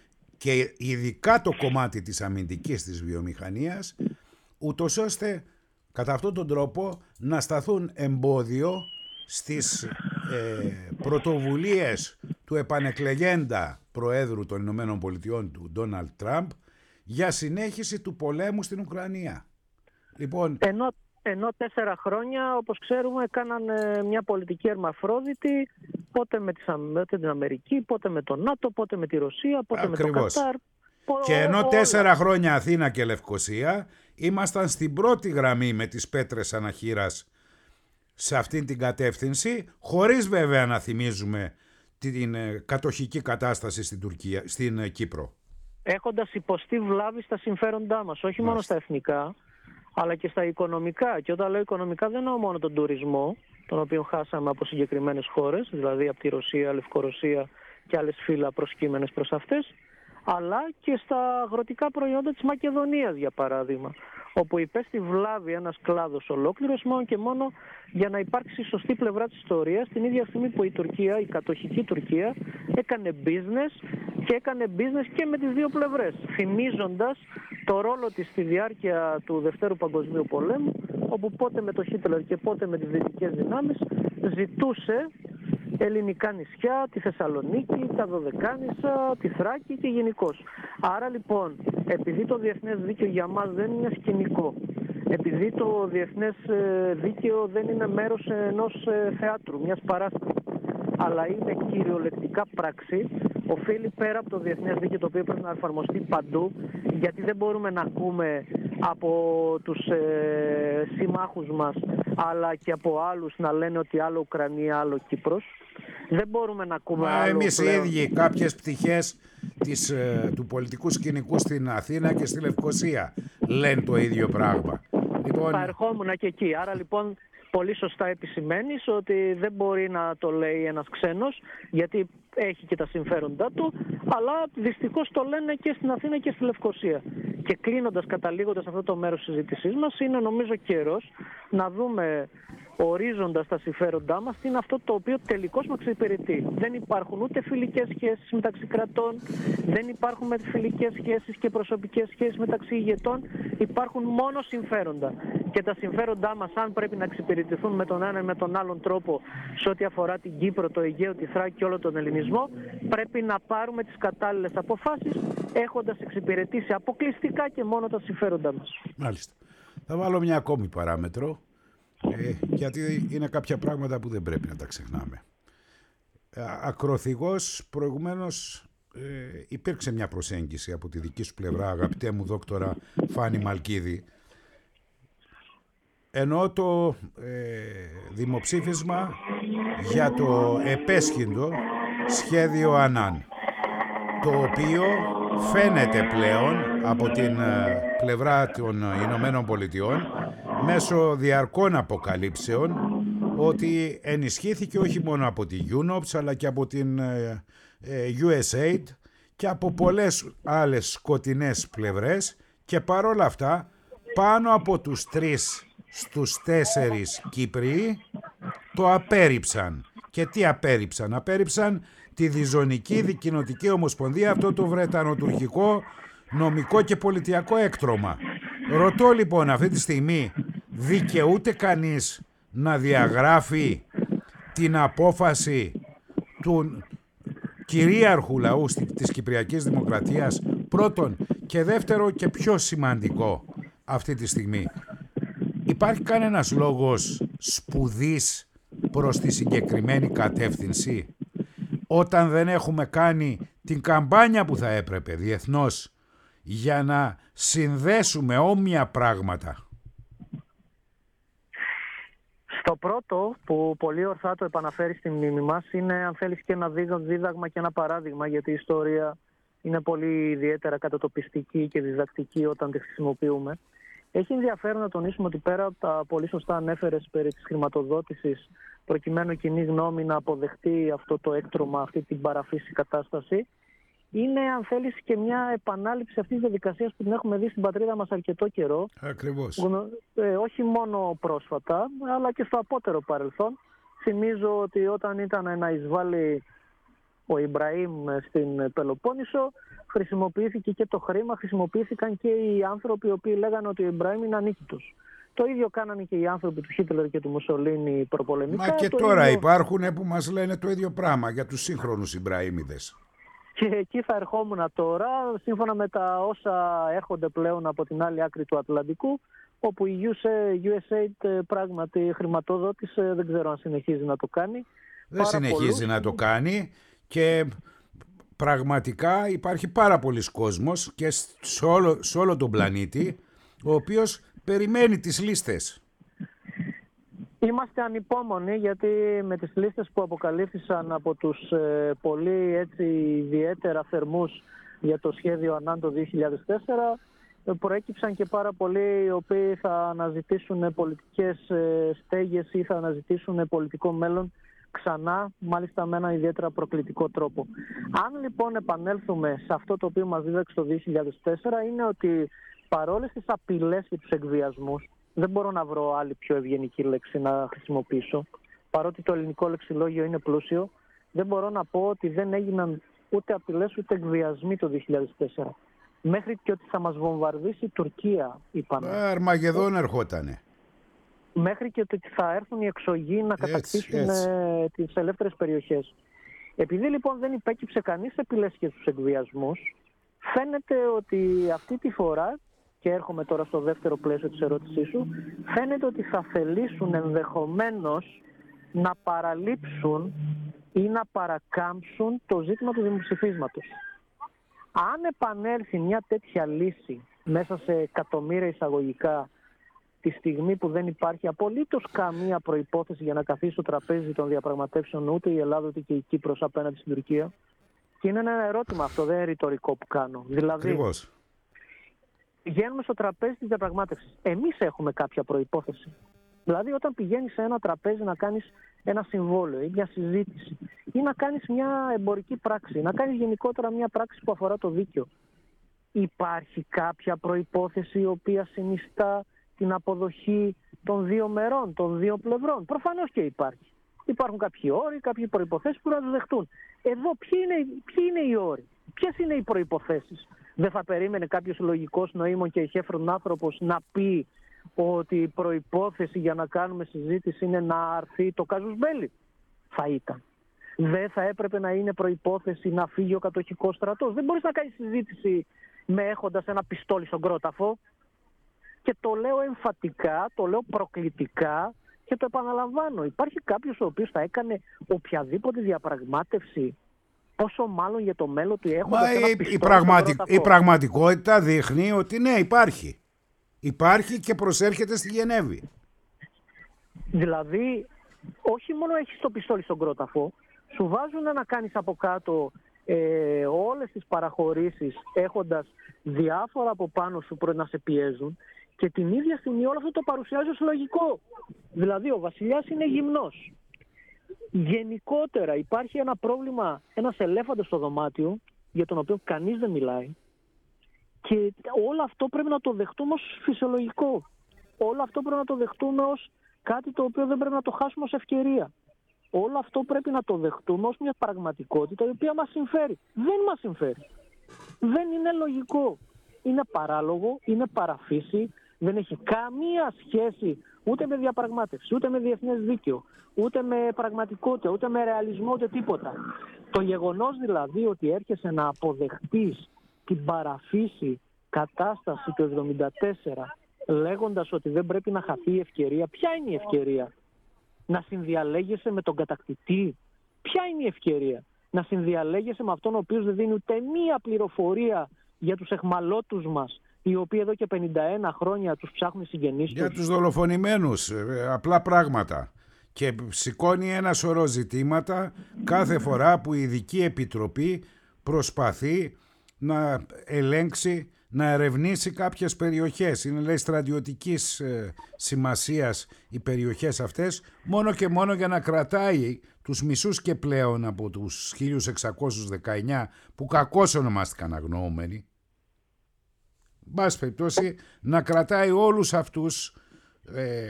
και ειδικά το κομμάτι της αμυντικής της βιομηχανίας, ούτως ώστε κατά αυτόν τον τρόπο να σταθούν εμπόδιο στις ε, πρωτοβουλίες του επανεκλεγέντα Προέδρου των Ηνωμένων Πολιτειών του Ντόναλντ Τραμπ για συνέχιση του πολέμου στην Ουκρανία. Λοιπόν, ενώ, ενώ τέσσερα χρόνια, όπως ξέρουμε, έκαναν μια πολιτική ερμαφρόδιτη, πότε με την Αμερική, πότε με τον ΝΑΤΟ, πότε με τη Ρωσία, πότε Ακριβώς. με το Κατάρ. Και ενώ τέσσερα χρόνια Αθήνα και Λευκοσία ήμασταν στην πρώτη γραμμή με τις πέτρες αναχείρας σε αυτήν την κατεύθυνση, χωρίς βέβαια να θυμίζουμε την κατοχική κατάσταση στην, Τουρκία, στην Κύπρο. Έχοντας υποστεί βλάβη στα συμφέροντά μας, όχι Μάλιστα. μόνο στα εθνικά, αλλά και στα οικονομικά. Και όταν λέω οικονομικά δεν εννοώ μόνο τον τουρισμό, τον οποίο χάσαμε από συγκεκριμένες χώρες, δηλαδή από τη Ρωσία, Λευκορωσία και άλλες φύλλα προσκύμενες προς αυτές, αλλά και στα αγροτικά προϊόντα της Μακεδονίας, για παράδειγμα, όπου υπέστη βλάβη ένας κλάδος ολόκληρος μόνο και μόνο για να υπάρξει σωστή πλευρά της ιστορίας, την ίδια στιγμή που η Τουρκία, η κατοχική Τουρκία, έκανε business και έκανε business και με τις δύο πλευρές, θυμίζοντας το ρόλο της στη διάρκεια του Δευτέρου Παγκοσμίου Πολέμου, όπου πότε με το Χίτλερ και πότε με τις δυτικές δυνάμεις ζητούσε ελληνικά νησιά, τη Θεσσαλονίκη, τα Δωδεκάνησα, τη Θράκη και γενικώς. Άρα λοιπόν, επειδή το διεθνές δίκαιο για μας δεν είναι σκηνικό, επειδή το διεθνές δίκαιο δεν είναι μέρος ενός θεάτρου, μιας παράστασης, αλλά είναι κυριολεκτικά πράξη, οφείλει πέρα από το διεθνές δίκαιο, το οποίο πρέπει να εφαρμοστεί παντού, γιατί δεν μπορούμε να ακούμε από τους ε, συμμάχους μας, αλλά και από άλλους να λένε ότι άλλο Ουκρανία, άλλο Κύπρος. Δεν μπορούμε να ακούμε Μα άλλο εμείς οι πλέον. ίδιοι κάποιες πτυχές της, ε, του πολιτικού σκηνικού στην Αθήνα και στη Λευκοσία λένε το ίδιο πράγμα. Λοιπόν... Θα ερχόμουν και εκεί. Άρα λοιπόν πολύ σωστά επισημαίνεις ότι δεν μπορεί να το λέει ένας ξένος, γιατί έχει και τα συμφέροντά του, αλλά δυστυχώς το λένε και στην Αθήνα και στη Λευκοσία. Και κλείνοντας, καταλήγοντας αυτό το μέρος της συζήτησής μας, είναι νομίζω καιρός να δούμε, ορίζοντας τα συμφέροντά μας, τι είναι αυτό το οποίο τελικώς μας εξυπηρετεί. Δεν υπάρχουν ούτε φιλικές σχέσεις μεταξύ κρατών, δεν υπάρχουν φιλικές σχέσεις και προσωπικές σχέσεις μεταξύ ηγετών, υπάρχουν μόνο συμφέροντα. Και τα συμφέροντά μας, αν πρέπει να εξυπηρετηθούν με τον ένα ή με τον άλλον τρόπο σε ό,τι αφορά την Κύπρο, το Αιγαίο, τη Θράκη και όλο τον ελληνισμό, πρέπει να πάρουμε τις κατάλληλες αποφάσεις, έχοντας εξυπηρετήσει αποκλειστικά και μόνο τα συμφέροντά μας. Μάλιστα. Θα βάλω μια ακόμη παράμετρο, ε, γιατί είναι κάποια πράγματα που δεν πρέπει να τα ξεχνάμε. Ακροθυγώς, προηγουμένως ε, υπήρξε μια προσέγγιση από τη δική σου πλευρά, αγαπητέ μου δόκτορα Φάνη Μαλκίδη, ενώ το ε, δημοψήφισμα για το επέσχυντο σχέδιο Ανάν, το οποίο φαίνεται πλέον από την ε, πλευρά των Ηνωμένων Πολιτειών μέσω διαρκών αποκαλύψεων ότι ενισχύθηκε όχι μόνο από τη UNOPS αλλά και από την ε, ε, γιου ες έιντ και από πολλές άλλες σκοτεινές πλευρές, και παρόλα αυτά πάνω από τους τρεις στους τέσσερις Κύπριοι το απέρριψαν. Και τι απέρριψαν? Απέρριψαν τη διζωνική δικοινοτική ομοσπονδία, αυτό το βρετανοτουρκικό νομικό και πολιτιακό έκτρωμα. Ρωτώ λοιπόν, αυτή τη στιγμή δικαιούται κανείς να διαγράφει την απόφαση του κυρίαρχου λαού της Κυπριακής Δημοκρατίας, πρώτον, και δεύτερο και πιο σημαντικό αυτή τη στιγμή? Υπάρχει κανένας λόγος σπουδής προς τη συγκεκριμένη κατεύθυνση, όταν δεν έχουμε κάνει την καμπάνια που θα έπρεπε διεθνώς για να συνδέσουμε όμοια πράγματα? Στο πρώτο, που πολύ ορθά το επαναφέρει στη μνήμη μας, είναι, αν θέλεις, και ένα δίδαγμα και ένα παράδειγμα, γιατί η ιστορία είναι πολύ ιδιαίτερα κατατοπιστική και διδακτική όταν τη χρησιμοποιούμε. Έχει ενδιαφέρον να τονίσουμε ότι πέρα από τα πολύ σωστά ανέφερες περί της χρηματοδότησης, προκειμένου η κοινή γνώμη να αποδεχτεί αυτό το έκτρωμα, αυτή την παραφύση κατάσταση, είναι, αν θέλεις, και μια επανάληψη αυτής της διαδικασίας που την έχουμε δει στην πατρίδα μας αρκετό καιρό. Ακριβώς. Ε, όχι μόνο πρόσφατα, αλλά και στο απότερο παρελθόν. Θυμίζω ότι όταν ήταν να εισβάλλει ο Ιμπραήμ στην Πελοπόννησο, χρησιμοποιήθηκε και το χρήμα, χρησιμοποιήθηκαν και οι άνθρωποι οι οποίοι λέγανε ότι ο Ιμπραήμ είναι ανίκητος. Το ίδιο κάνανε και οι άνθρωποι του Χίτλερ και του Μουσολίνι προπολεμικά. Μα και το τώρα ίδιο... υπάρχουν που μας λένε το ίδιο πράγμα για τους σύγχρονους Ιμπραήμιδες. Και εκεί θα ερχόμουν τώρα, σύμφωνα με τα όσα έρχονται πλέον από την άλλη άκρη του Ατλαντικού, όπου η γιου ες έιντ πράγματι χρηματοδότησε, δεν ξέρω αν συνεχίζει να το κάνει. Δεν συνεχίζει πολλούς... να το κάνει, και πραγματικά υπάρχει πάρα πολλοί κόσμος και σε όλο, σε όλο τον πλανήτη, ο οποίος περιμένει τις λίστες. Είμαστε ανυπόμονοι, γιατί με τις λίστες που αποκαλύφθησαν από τους ε, πολύ έτσι ιδιαίτερα θερμούς για το σχέδιο Ανάν το δύο χιλιάδες τέσσερα, ε, προέκυψαν και πάρα πολλοί οι οποίοι θα αναζητήσουν πολιτικές ε, στέγες ή θα αναζητήσουν πολιτικό μέλλον ξανά, μάλιστα με ένα ιδιαίτερα προκλητικό τρόπο. Αν λοιπόν επανέλθουμε σε αυτό το οποίο μας δίδαξε το δύο χιλιάδες τέσσερα, είναι ότι παρόλες τις απειλές και τους εκβιασμούς, δεν μπορώ να βρω άλλη πιο ευγενική λέξη να χρησιμοποιήσω, παρότι το ελληνικό λεξιλόγιο είναι πλούσιο, δεν μπορώ να πω ότι δεν έγιναν ούτε απειλές ούτε εκβιασμοί το δύο χιλιάδες τέσσερα. Μέχρι και ότι θα μας βομβαρδίσει η Τουρκία, είπαμε. Αρμαγεδόν ερχότανε. Μέχρι και ότι θα έρθουν οι εξωγήινοι να κατακτήσουν έτσι, έτσι. τις ελεύθερες περιοχές. Επειδή λοιπόν δεν υπέκυψε κανείς επιλέσεις και στους εκβιασμούς, φαίνεται ότι αυτή τη φορά, και έρχομαι τώρα στο δεύτερο πλαίσιο της ερώτησής σου, φαίνεται ότι θα θελήσουν ενδεχομένως να παραλείψουν ή να παρακάμψουν το ζήτημα του δημοψηφίσματος. Αν επανέλθει μια τέτοια λύση μέσα σε εκατομμύρια εισαγωγικά, τη στιγμή που δεν υπάρχει απολύτως καμία προϋπόθεση για να καθίσει στο τραπέζι των διαπραγματεύσεων ούτε η Ελλάδα ούτε και η Κύπρος απέναντι στην Τουρκία, και είναι ένα ερώτημα αυτό, δεν είναι ρητορικό που κάνω. Δηλαδή, Ακριβώς. Πηγαίνουμε στο τραπέζι της διαπραγμάτευσης. Εμείς έχουμε κάποια προϋπόθεση. Δηλαδή, όταν πηγαίνεις σε ένα τραπέζι να κάνεις ένα συμβόλαιο ή μια συζήτηση ή να κάνεις μια εμπορική πράξη, να κάνεις γενικότερα μια πράξη που αφορά το δίκαιο, υπάρχει κάποια προϋπόθεση η οποία συνιστά την αποδοχή των δύο μερών, των δύο πλευρών? Προφανώς και υπάρχει. Υπάρχουν κάποιοι όροι, κάποιοι προϋποθέσεις που να τους δεχτούν. Εδώ ποιοι είναι, ποιοι είναι οι όροι, ποιες είναι οι προϋποθέσεις? Δεν θα περίμενε κάποιος λογικός, νοήμων και ηχέφρον άνθρωπος να πει ότι η προϋπόθεση για να κάνουμε συζήτηση είναι να αρθεί το κάζους μπέλι? Θα ήταν. Δεν θα έπρεπε να είναι προϋπόθεση να φύγει ο κατοχικός στρατός? Δεν μπορείς να κάνεις συζήτηση με έχοντας ένα πιστόλι στον κρόταφο. Και το λέω εμφατικά, το λέω προκλητικά και το επαναλαμβάνω. Υπάρχει κάποιος ο οποίος θα έκανε οποιαδήποτε διαπραγμάτευση, πόσο μάλλον για το μέλλον του έχοντας ένα η, πιστόλι η, πραγματικ, στον η πραγματικότητα δείχνει ότι ναι, υπάρχει. Υπάρχει και προσέρχεται στη Γενέβη. Δηλαδή, όχι μόνο έχεις το πιστόλι στον κρόταφο, σου βάζουν να κάνεις από κάτω ε, όλες τις παραχωρήσεις έχοντας διάφορα από πάνω σου που να σε πιέζουν, και την ίδια στιγμή όλο αυτό το παρουσιάζει ως λογικό. Δηλαδή ο βασιλιάς είναι γυμνός. Γενικότερα υπάρχει ένα πρόβλημα, ένας ελέφαντας στο δωμάτιο, για τον οποίο κανείς δεν μιλάει, και όλο αυτό πρέπει να το δεχτούμε ως φυσιολογικό. Όλο αυτό πρέπει να το δεχτούμε ως κάτι το οποίο δεν πρέπει να το χάσουμε ως ευκαιρία. Όλο αυτό πρέπει να το δεχτούμε ως μια πραγματικότητα η οποία μας συμφέρει. Δεν μας συμφέρει. Δεν είναι λογικό. Είναι παράλογο, είναι παραφύση, δεν έχει καμία σχέση ούτε με διαπραγμάτευση, ούτε με διεθνές δίκαιο, ούτε με πραγματικότητα, ούτε με ρεαλισμό, ούτε τίποτα. Το γεγονός δηλαδή ότι έρχεσαι να αποδεχτείς την παραφύση κατάσταση του εβδομήντα τέσσερα λέγοντας ότι δεν πρέπει να χαθεί η ευκαιρία. Ποια είναι η ευκαιρία? Να συνδιαλέγεσαι με τον κατακτητή? Ποια είναι η ευκαιρία? Να συνδιαλέγεσαι με αυτόν ο οποίος δεν δίνει ούτε μία πληροφορία για τους εχμαλώτους μας, οι οποίοι εδώ και πενήντα ένα χρόνια τους ψάχνουν οι συγγενείς τους? Για τους δολοφονημένους, απλά πράγματα. Και σηκώνει ένα σωρό ζητήματα κάθε φορά που η Ειδική Επιτροπή προσπαθεί να ελέγξει, να ερευνήσει κάποιες περιοχές. Είναι, λέει, στρατιωτικής ε, σημασίας οι περιοχές αυτές, μόνο και μόνο για να κρατάει τους μισούς και πλέον από τους χίλια εξακόσιους δεκαεννιά που κακώς ονομάστηκαν αγνοούμενοι. Μπας περιπτώσει, να κρατάει όλους αυτούς ε,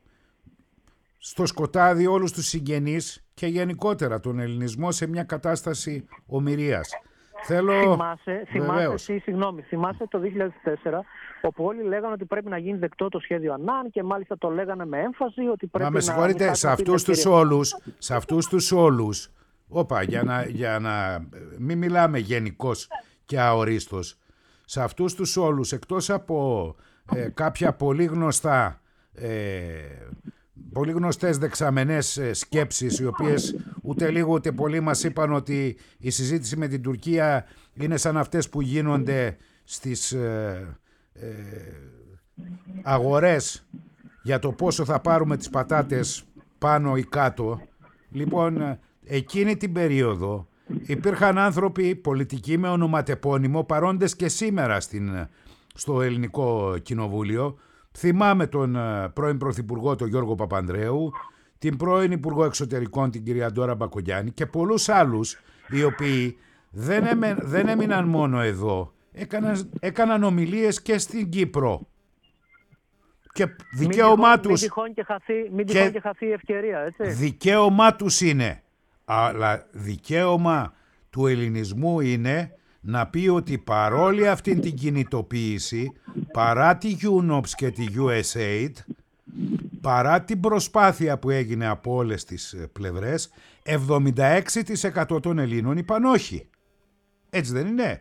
στο σκοτάδι, όλους τους συγγενείς και γενικότερα τον ελληνισμό σε μια κατάσταση ομηρίας. Θέλω... Θυμάσαι, θυμάσαι, εσύ, συγγνώμη, θυμάσαι το δύο χιλιάδες τέσσερα, όπου όλοι λέγανε ότι πρέπει να γίνει δεκτό το σχέδιο Ανάν και μάλιστα το λέγανε με έμφαση ότι πρέπει να... Μα με συγχωρείτε, σε αυτούς τους όλους, σε αυτούς τους όλους, όπα, για να, για να μην μιλάμε γενικώς και αορίστος, σε αυτούς τους όλους, εκτός από ε, κάποια πολύ γνωστά, ε, πολύ γνωστές δεξαμενές σκέψεις, οι οποίες ούτε λίγο ούτε πολύ μας είπαν ότι η συζήτηση με την Τουρκία είναι σαν αυτές που γίνονται στις ε, ε, αγορές για το πόσο θα πάρουμε τις πατάτες πάνω ή κάτω. Λοιπόν, εκείνη την περίοδο υπήρχαν άνθρωποι πολιτικοί με ονοματεπώνυμο παρόντες και σήμερα στην, στο Ελληνικό Κοινοβούλιο. Θυμάμαι τον πρώην Πρωθυπουργό, τον Γιώργο Παπανδρέου, την πρώην Υπουργό Εξωτερικών την κυρία Ντόρα Μπακογιάννη και πολλούς άλλους οι οποίοι δεν, έμαι, δεν έμειναν μόνο εδώ, έκαναν, έκαναν ομιλίες και στην Κύπρο. Και δικαίωμά μην τους... Μην τυχόν και χαθεί, μην τυχόν και... και χαθεί η ευκαιρία, έτσι. Δικαίωμά τους είναι. Αλλά δικαίωμα του ελληνισμού είναι να πει ότι παρόλη αυτή την κινητοποίηση, παρά τη γιου εν ο πι ες και τη γιου ες έιντ, παρά την προσπάθεια που έγινε από όλες τις πλευρές, εβδομήντα έξι τοις εκατό των Ελλήνων είπαν όχι. Έτσι δεν είναι?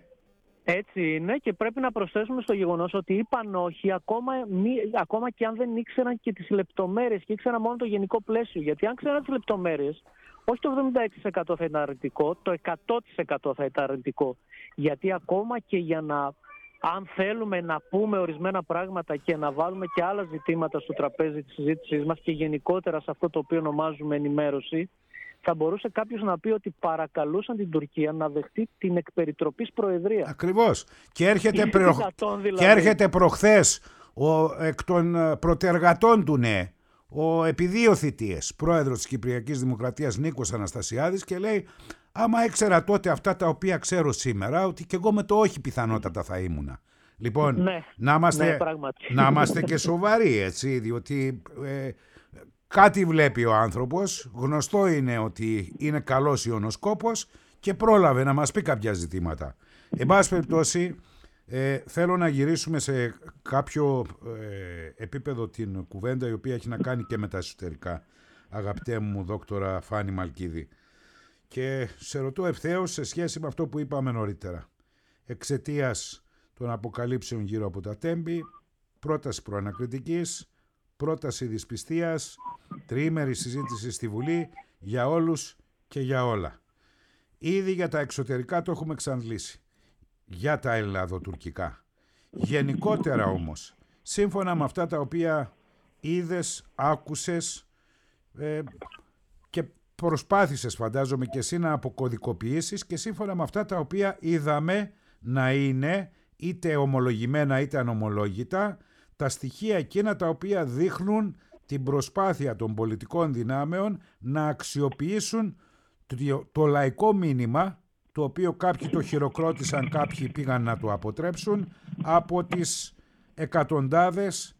Έτσι είναι, και πρέπει να προσθέσουμε στο γεγονός ότι είπαν όχι ακόμα, μη, ακόμα και αν δεν ήξεραν και τις λεπτομέρειες και ήξεραν μόνο το γενικό πλαίσιο. Γιατί αν ξέραν τις λεπτομέρειες, όχι το εβδομήντα έξι τοις εκατό θα ήταν αρνητικό, το εκατό τοις εκατό θα ήταν αρνητικό. Γιατί ακόμα και για να, αν θέλουμε να πούμε ορισμένα πράγματα και να βάλουμε και άλλα ζητήματα στο τραπέζι της συζήτησής μας και γενικότερα σε αυτό το οποίο ονομάζουμε ενημέρωση, θα μπορούσε κάποιος να πει ότι παρακαλούσαν την Τουρκία να δεχτεί την εκπεριτροπής προεδρία. Ακριβώς. Και έρχεται, προ... δηλαδή. και έρχεται προχθές ο, εκ των προτεργατών του ΝΕ, ο επί δύο θητείες πρόεδρος της Κυπριακής Δημοκρατίας Νίκος Αναστασιάδης, και λέει, άμα ήξερα τότε αυτά τα οποία ξέρω σήμερα, ότι και εγώ με το όχι πιθανότατα θα ήμουνα. Λοιπόν, ναι, να, είμαστε, ναι, να είμαστε και σοβαροί, έτσι, διότι ε, κάτι βλέπει ο άνθρωπος, γνωστό είναι ότι είναι καλός ιονοσκόπος και πρόλαβε να μας πει κάποια ζητήματα. Εν πάση περιπτώσει, ε, θέλω να γυρίσουμε σε κάποιο ε, επίπεδο την κουβέντα, η οποία έχει να κάνει και με τα εσωτερικά, αγαπητέ μου δόκτορα Φάνη Μαλκίδη. Και σε ρωτώ ευθέως σε σχέση με αυτό που είπαμε νωρίτερα. Εξαιτίας των αποκαλύψεων γύρω από τα Τέμπη, πρόταση προανακριτικής, πρόταση δυσπιστίας, τριήμερη συζήτηση στη Βουλή για όλους και για όλα. Ήδη για τα εξωτερικά το έχουμε εξαντλήσει. Για τα ελλαδοτουρκικά. Γενικότερα όμως, σύμφωνα με αυτά τα οποία είδες, άκουσες ε, και προσπάθησες, φαντάζομαι και εσύ, να αποκωδικοποιήσεις, και σύμφωνα με αυτά τα οποία είδαμε να είναι είτε ομολογημένα είτε ανομολόγητα τα στοιχεία εκείνα τα οποία δείχνουν την προσπάθεια των πολιτικών δυνάμεων να αξιοποιήσουν το, το λαϊκό μήνυμα, το οποίο κάποιοι το χειροκρότησαν, κάποιοι πήγαν να το αποτρέψουν, από τις εκατοντάδες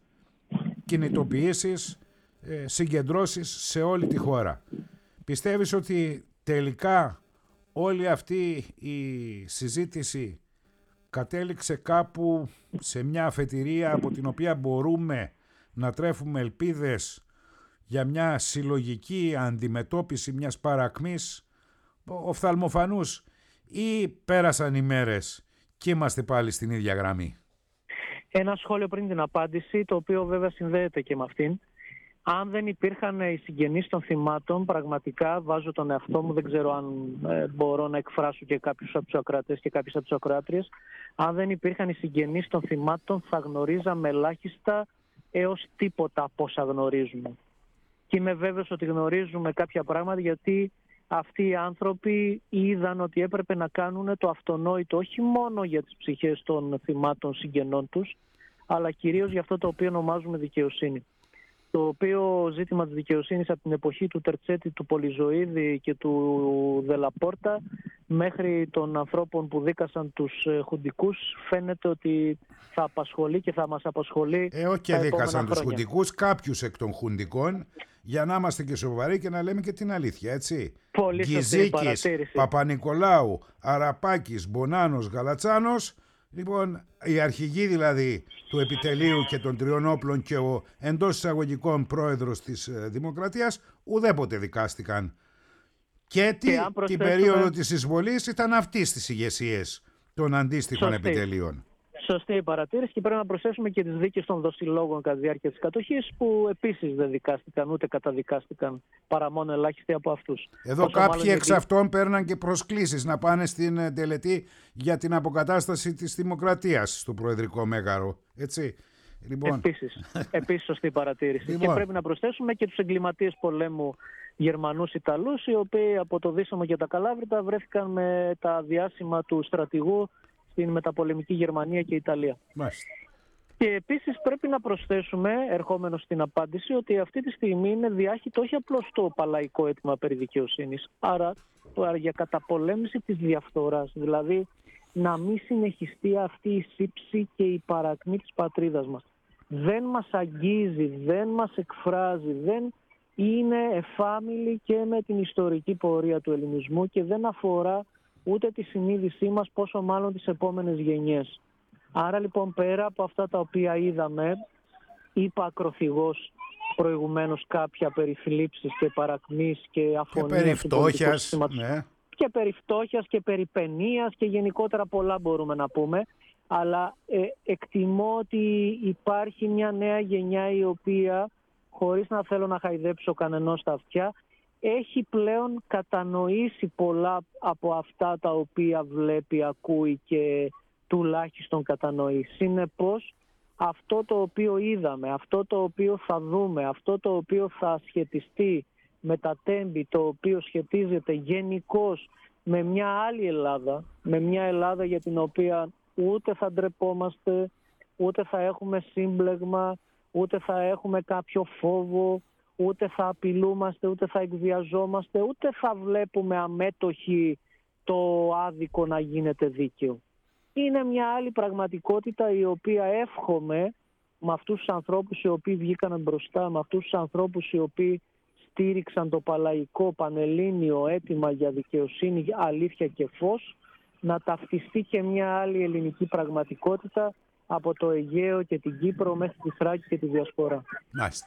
κινητοποιήσεις, ε, συγκεντρώσεις σε όλη τη χώρα. Πιστεύεις ότι τελικά όλη αυτή η συζήτηση κατέληξε κάπου σε μια αφετηρία από την οποία μπορούμε να τρέφουμε ελπίδες για μια συλλογική αντιμετώπιση μιας παρακμής οφθαλμοφανούς, ή πέρασαν οι μέρες και είμαστε πάλι στην ίδια γραμμή? Ένα σχόλιο πριν την απάντηση, το οποίο βέβαια συνδέεται και με αυτήν. Αν δεν υπήρχαν οι συγγενείς των θυμάτων, πραγματικά βάζω τον εαυτό μου, δεν ξέρω αν ε, μπορώ να εκφράσω και κάποιους από τους ακροατές και κάποιες από τις ακροάτριες, αν δεν υπήρχαν οι συγγενείς των θυμάτων θα γνωρίζαμε ελάχιστα έως τίποτα από όσα γνωρίζουμε. Και είμαι βέβαιος ότι γνωρίζουμε κάποια πράγματα, γιατί αυτοί οι άνθρωποι είδαν ότι έπρεπε να κάνουν το αυτονόητο, όχι μόνο για τις ψυχές των θυμάτων συγγενών τους, αλλά κυρίως για αυτό το οποίο ονομάζουμε δικαιοσύνη. Το οποίο ζήτημα της δικαιοσύνης από την εποχή του Τερτσέτη, του Πολυζωίδη και του Δελαπόρτα μέχρι των ανθρώπων που δίκασαν τους χουντικούς, φαίνεται ότι θα απασχολεί και θα μας απασχολεί. Ε, όχι και δίκασαν τους χουντικούς, κάποιους εκ των χουντικών, για να είμαστε και σοβαροί και να λέμε και την αλήθεια, έτσι. Πολύ σωστή παρατήρηση. Παπα-Νικολάου, Αραπάκης, Μπονάνος, Γαλατσάνος. Λοιπόν, οι αρχηγοί δηλαδή του επιτελείου και των τριών όπλων και ο εντός εισαγωγικών πρόεδρος της Δημοκρατίας ουδέποτε δικάστηκαν. Και, τι, και προσθέσουμε... την περίοδο της εισβολής ήταν αυτής της ηγεσίες των αντίστοιχων Σωστή. επιτελείων. Σωστή η παρατήρηση, και πρέπει να προσθέσουμε και τις δίκες των δοσιλόγων κατά τη διάρκεια της κατοχής, που επίσης δεν δικάστηκαν ούτε καταδικάστηκαν, παρά μόνο ελάχιστοι από αυτούς. Εδώ Όσο κάποιοι εξ γιατί... αυτών παίρναν και προσκλήσεις να πάνε στην τελετή για την αποκατάσταση της δημοκρατίας στο Προεδρικό Μέγαρο. Έτσι. Λοιπόν. Επίσης, επίσης σωστή παρατήρηση. Λοιπόν. Και πρέπει να προσθέσουμε και τους εγκληματίες πολέμου Γερμανούς Ιταλούς, οι οποίοι από το Δίσαμο και τα Καλάβρητα βρέθηκαν με τα διάσημα του στρατηγού στην μεταπολεμική Γερμανία και Ιταλία. Μάλιστα. Και επίσης πρέπει να προσθέσουμε, ερχόμενος στην απάντηση, ότι αυτή τη στιγμή είναι διάχυτο όχι απλώς το παλαϊκό αίτημα περί δικαιοσύνης, άρα το για καταπολέμηση της διαφθοράς. Δηλαδή να μην συνεχιστεί αυτή η σύψη και η παρακμή της πατρίδας μας. Δεν μας αγγίζει, δεν μας εκφράζει, δεν είναι εφάμιλη και με την ιστορική πορεία του ελληνισμού και δεν αφορά ούτε τη συνείδησή μας, πόσο μάλλον τις επόμενες γενιές. Άρα λοιπόν, πέρα από αυτά τα οποία είδαμε, είπα ακροθυγώς προηγουμένως κάποια περί θλίψης και παρακμής και αφωνίας και περί φτώχειας, ναι. και περί φτώχειας και περί παινίας και γενικότερα πολλά μπορούμε να πούμε, αλλά ε, εκτιμώ ότι υπάρχει μια νέα γενιά η οποία, χωρίς να θέλω να χαϊδέψω κανενός τα αυτιά, έχει πλέον κατανοήσει πολλά από αυτά τα οποία βλέπει, ακούει και τουλάχιστον κατανοεί. Συνεπώς, αυτό το οποίο είδαμε, αυτό το οποίο θα δούμε, αυτό το οποίο θα σχετιστεί με τα τέμπη, το οποίο σχετίζεται γενικώς με μια άλλη Ελλάδα, με μια Ελλάδα για την οποία ούτε θα ντρεπόμαστε, ούτε θα έχουμε σύμπλεγμα, ούτε θα έχουμε κάποιο φόβο, ούτε θα απειλούμαστε, ούτε θα εκβιαζόμαστε, ούτε θα βλέπουμε αμέτωχοι το άδικο να γίνεται δίκαιο. Είναι μια άλλη πραγματικότητα η οποία εύχομαι με αυτούς τους ανθρώπους οι οποίοι βγήκαν μπροστά, με αυτούς τους ανθρώπους οι οποίοι στήριξαν το παλαϊκό πανελλήνιο αίτημα για δικαιοσύνη, αλήθεια και φως, να ταυτιστεί και μια άλλη ελληνική πραγματικότητα από το Αιγαίο και την Κύπρο μέχρι τη Θράκη και τη Διασπορά. Μάλιστα.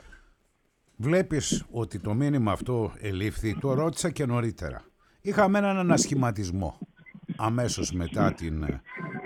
Βλέπεις ότι το μήνυμα αυτό ελήφθη, το ρώτησα και νωρίτερα. Είχαμε έναν ανασχηματισμό αμέσως μετά την ε,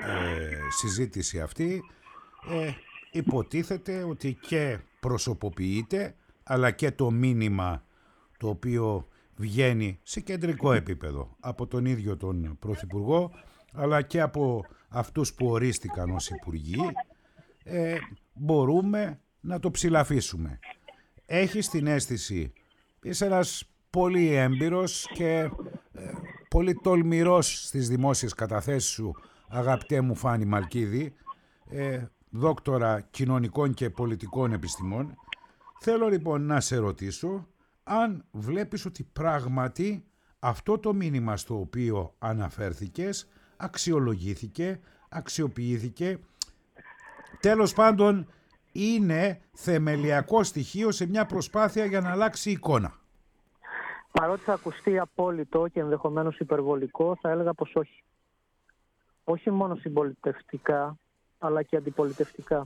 συζήτηση αυτή. Ε, υποτίθεται ότι και προσωποποιείται, αλλά και το μήνυμα το οποίο βγαίνει σε κεντρικό επίπεδο από τον ίδιο τον Πρωθυπουργό, αλλά και από αυτούς που ορίστηκαν ως υπουργοί, ε, μπορούμε να το ψηλαφίσουμε. Έχεις την αίσθηση, είσαι ένας πολύ έμπειρος και ε, πολύ τολμηρός στις δημόσιες καταθέσεις σου, αγαπητέ μου Φάνη Μαλκίδη, ε, δόκτορα κοινωνικών και πολιτικών επιστημών. Θέλω λοιπόν να σε ρωτήσω αν βλέπεις ότι πράγματι αυτό το μήνυμα στο οποίο αναφέρθηκες αξιολογήθηκε, αξιοποιήθηκε, τέλος πάντων είναι θεμελιακό στοιχείο σε μια προσπάθεια για να αλλάξει η εικόνα. Παρότι θα ακουστεί απόλυτο και ενδεχομένως υπερβολικό, θα έλεγα πως όχι. Όχι μόνο συμπολιτευτικά, αλλά και αντιπολιτευτικά.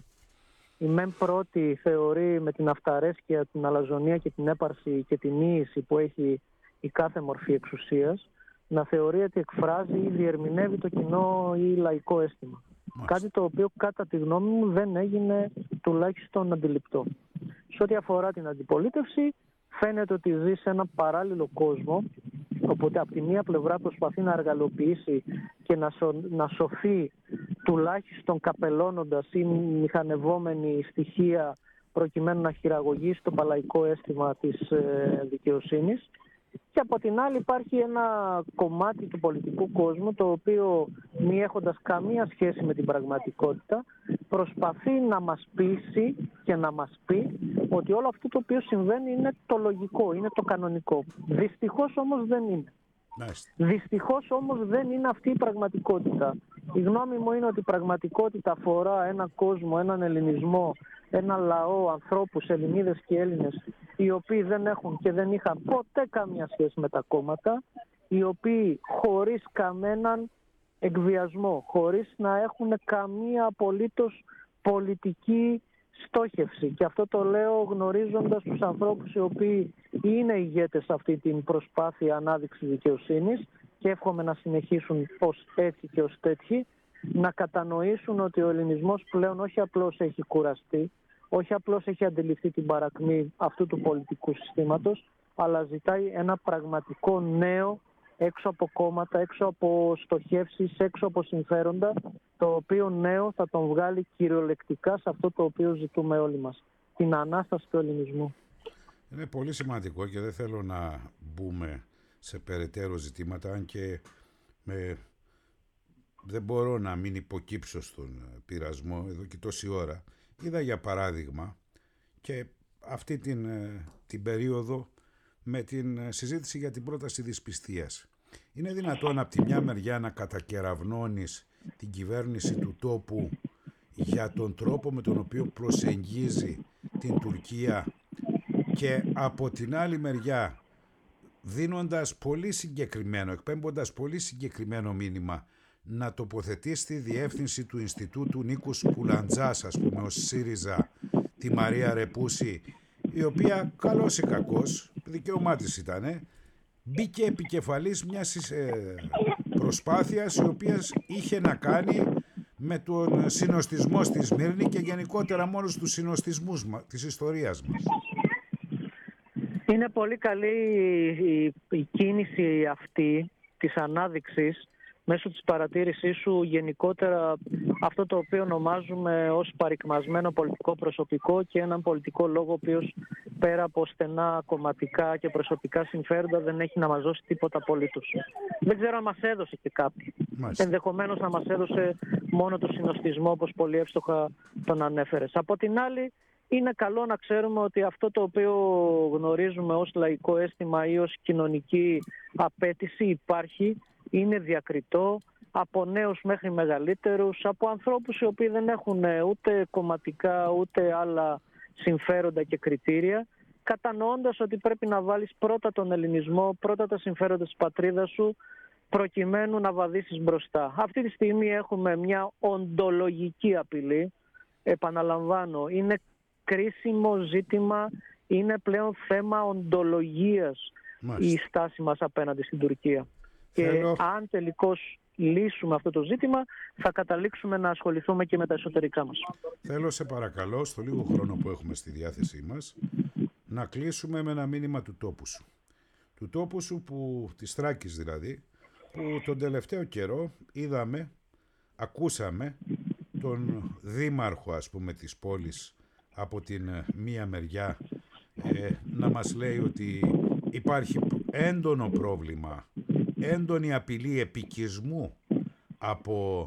Η ΜΕΜ πρώτη θεωρεί με την αυταρέσκεια, την αλαζονία και την έπαρση και την ίηση που έχει η κάθε μορφή εξουσίας, να θεωρεί ότι εκφράζει ή διερμηνεύει το κοινό ή λαϊκό αίσθημα. Μάλιστα. Κάτι το οποίο κατά τη γνώμη μου δεν έγινε τουλάχιστον αντιληπτό. Σε ό,τι αφορά την αντιπολίτευση, φαίνεται ότι ζει σε ένα παράλληλο κόσμο, οπότε από τη μία πλευρά προσπαθεί να εργαλοποιήσει και να, σω, να σωθεί τουλάχιστον καπελώνοντας ή μηχανευόμενη στοιχεία προκειμένου να χειραγωγήσει το παλαϊκό αίσθημα της ε, δικαιοσύνης. Και από την άλλη υπάρχει ένα κομμάτι του πολιτικού κόσμου το οποίο, μη έχοντας καμία σχέση με την πραγματικότητα, προσπαθεί να μας πείσει και να μας πει ότι όλο αυτό το οποίο συμβαίνει είναι το λογικό, είναι το κανονικό. Δυστυχώς όμως δεν είναι. Nice. Δυστυχώς όμως δεν είναι αυτή η πραγματικότητα. Η γνώμη μου είναι ότι η πραγματικότητα αφορά έναν κόσμο, έναν ελληνισμό, ένα λαό, ανθρώπους, Ελληνίδες και Έλληνες, οι οποίοι δεν έχουν και δεν είχαν ποτέ καμία σχέση με τα κόμματα, οι οποίοι χωρίς κανέναν εκβιασμό, χωρίς να έχουν καμία απολύτως πολιτική στόχευση. Και αυτό το λέω γνωρίζοντας τους ανθρώπους οι οποίοι είναι ηγέτες σε αυτή την προσπάθεια ανάδειξη δικαιοσύνης και εύχομαι να συνεχίσουν ως έτσι και ως τέτοιοι, να κατανοήσουν ότι ο ελληνισμός πλέον όχι απλώς έχει κουραστεί, όχι απλώς έχει αντιληφθεί την παρακμή αυτού του πολιτικού συστήματος, αλλά ζητάει ένα πραγματικό νέο έξω από κόμματα, έξω από στοχεύσεις, έξω από συμφέροντα, το οποίο νέο θα τον βγάλει κυριολεκτικά σε αυτό το οποίο ζητούμε όλοι μας, την Ανάσταση του ελληνισμού. Είναι πολύ σημαντικό και δεν θέλω να μπούμε σε περαιτέρω ζητήματα, αν και με δεν μπορώ να μην υποκύψω στον πειρασμό εδώ και τόση ώρα. Είδα για παράδειγμα και αυτή την, την περίοδο με την συζήτηση για την πρόταση δυσπιστίας. Είναι δυνατόν από τη μια μεριά να κατακεραυνώνεις την κυβέρνηση του τόπου για τον τρόπο με τον οποίο προσεγγίζει την Τουρκία και από την άλλη μεριά δίνοντας πολύ συγκεκριμένο, εκπέμποντας πολύ συγκεκριμένο μήνυμα να τοποθετεί στη διεύθυνση του Ινστιτούτου Νίκους Κουλαντζάς, ας πούμε, ως ΣΥΡΙΖΑ, τη Μαρία Ρεπούση, η οποία καλός ή κακός, δικαίωμά της ήτανε, μπήκε επικεφαλής μιας ε, προσπάθειας η οποία είχε να κάνει με τον συνοστισμό στη Σμύρνη και γενικότερα μόνο στους συνοστισμούς της ιστορίας μας. Είναι πολύ καλή η, η κίνηση αυτή της ανάδειξης μέσω της παρατήρησής σου γενικότερα αυτό το οποίο ονομάζουμε ως παρικμασμένο πολιτικό προσωπικό και έναν πολιτικό λόγο ο οποίος πέρα από στενά κομματικά και προσωπικά συμφέροντα δεν έχει να μας δώσει τίποτα απολύτως. Δεν ξέρω αν μας έδωσε και κάτι. Μάλιστα. Ενδεχομένως να μας έδωσε μόνο το συνοστισμό όπως πολύ εύστοχα τον ανέφερες. Από την άλλη είναι καλό να ξέρουμε ότι αυτό το οποίο γνωρίζουμε ως λαϊκό αίσθημα ή ως κοινωνική απέτηση υπάρχει, είναι διακριτό από νέους μέχρι μεγαλύτερους, από ανθρώπους οι οποίοι δεν έχουν ούτε κομματικά ούτε άλλα συμφέροντα και κριτήρια, κατανοώντας ότι πρέπει να βάλεις πρώτα τον ελληνισμό, πρώτα τα συμφέροντα της πατρίδας σου, προκειμένου να βαδίσεις μπροστά. Αυτή τη στιγμή έχουμε μια οντολογική απειλή, επαναλαμβάνω, είναι κρίσιμο ζήτημα, είναι πλέον θέμα οντολογίας η στάση μας απέναντι στην Τουρκία. Θέλω... Και αν τελικώς λύσουμε αυτό το ζήτημα, θα καταλήξουμε να ασχοληθούμε και με τα εσωτερικά μας. Θέλω σε παρακαλώ, στο λίγο χρόνο που έχουμε στη διάθεσή μας, να κλείσουμε με ένα μήνυμα του τόπου σου. Του τόπου σου, που, της Θράκης δηλαδή, που τον τελευταίο καιρό είδαμε, ακούσαμε τον δήμαρχο, ας πούμε, της πόλης από την μία μεριά ε, να μας λέει ότι υπάρχει έντονο πρόβλημα, έντονη απειλή επικισμού από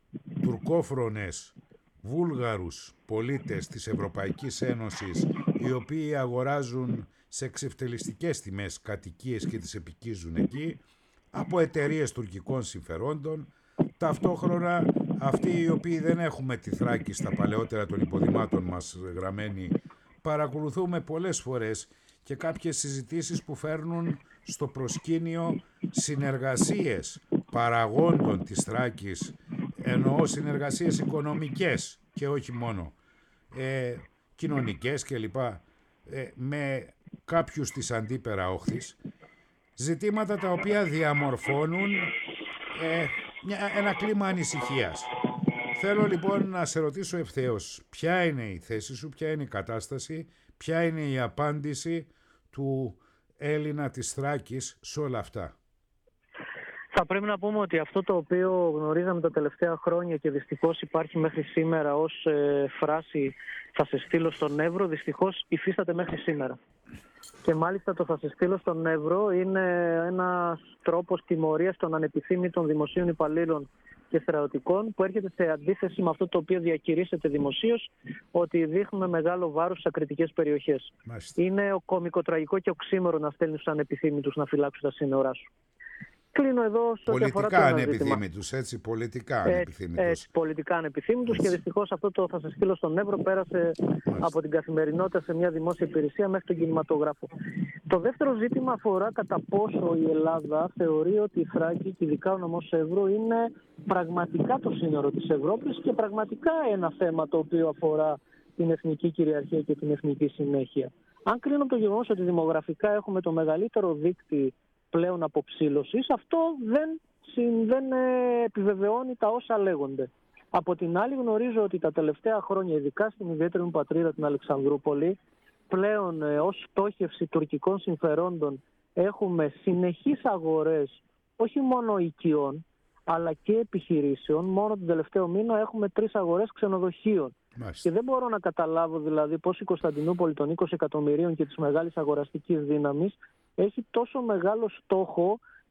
τουρκόφρονες Βούλγαρους πολίτες της Ευρωπαϊκής Ένωσης, οι οποίοι αγοράζουν σε εξευτελιστικές τιμές κατοικίες και τις επικίζουν εκεί, από εταιρείες τουρκικών συμφερόντων. Ταυτόχρονα αυτοί οι οποίοι δεν έχουμε τη Θράκη στα παλαιότερα των υποδημάτων μας γραμμένη, παρακολουθούμε πολλές φορές και κάποιες συζητήσεις που φέρνουν στο προσκήνιο συνεργασίες παραγόντων της Θράκης, εννοώ συνεργασίες οικονομικές και όχι μόνο, ε, κοινωνικές κλπ, ε, με κάποιους της αντίπερα όχθης, ζητήματα τα οποία διαμορφώνουν ε, μια, ένα κλίμα ανησυχίας. Θέλω λοιπόν να σε ρωτήσω ευθέως, ποια είναι η θέση σου, ποια είναι η κατάσταση, ποια είναι η απάντηση του Έλληνα της Θράκης σε όλα αυτά. Θα πρέπει να πούμε ότι αυτό το οποίο γνωρίζαμε τα τελευταία χρόνια και δυστυχώς υπάρχει μέχρι σήμερα ως ε, φράση «θα σε στείλω στον Εύρο», δυστυχώς υφίσταται μέχρι σήμερα. Και μάλιστα το «θα σε στείλω στον Εύρο» είναι ένας τρόπος τιμωρίας των ανεπιθύμητων δημοσίων υπαλλήλων και στρατιωτικών, που έρχεται σε αντίθεση με αυτό το οποίο διακηρύσσεται δημοσίως, ότι δείχνουμε μεγάλο βάρος στις ακριτικές περιοχές. Μάλιστα. Είναι ο κωμικοτραγικό και οξύμορο να στέλνεις τους ανεπιθύμητους να φυλάξουν τα σύνορά σου. Κλείνω εδώ στο πολιτικά ανεπιθύμητους, έτσι, πολιτικά ανεπιθύμητους. Έτσι, πολιτικά ανεπιθύμητους και δυστυχώς αυτό το «θα σε στείλω στον Εύρο» πέρασε Μάλιστα. από την καθημερινότητα σε μια δημόσια υπηρεσία μέχρι τον κινηματογράφο. Το δεύτερο ζήτημα αφορά κατά πόσο η Ελλάδα θεωρεί ότι η Θράκη και ειδικά ο νομός Εύρου είναι πραγματικά το σύνορο της Ευρώπης και πραγματικά ένα θέμα το οποίο αφορά την εθνική κυριαρχία και την εθνική συνέχεια. Αν κρίνω το γεγονός ότι δημογραφικά έχουμε το μεγαλύτερο δείκτη πλέον αποψήλωσης, αυτό δεν, δεν επιβεβαιώνει τα όσα λέγονται. Από την άλλη γνωρίζω ότι τα τελευταία χρόνια, ειδικά στην ιδιαίτερη μου πατρίδα την Αλεξανδρούπολη, πλέον ε, ως στόχευση τουρκικών συμφερόντων έχουμε συνεχείς αγορές όχι μόνο οικειών αλλά και επιχειρήσεων. Μόνο τον τελευταίο μήνα έχουμε τρεις αγορές ξενοδοχείων. Μάλιστα. Και δεν μπορώ να καταλάβω δηλαδή πώς η Κωνσταντινούπολη των είκοσι εκατομμυρίων και της μεγάλης αγοραστικής δύναμης έχει τόσο μεγάλο στόχο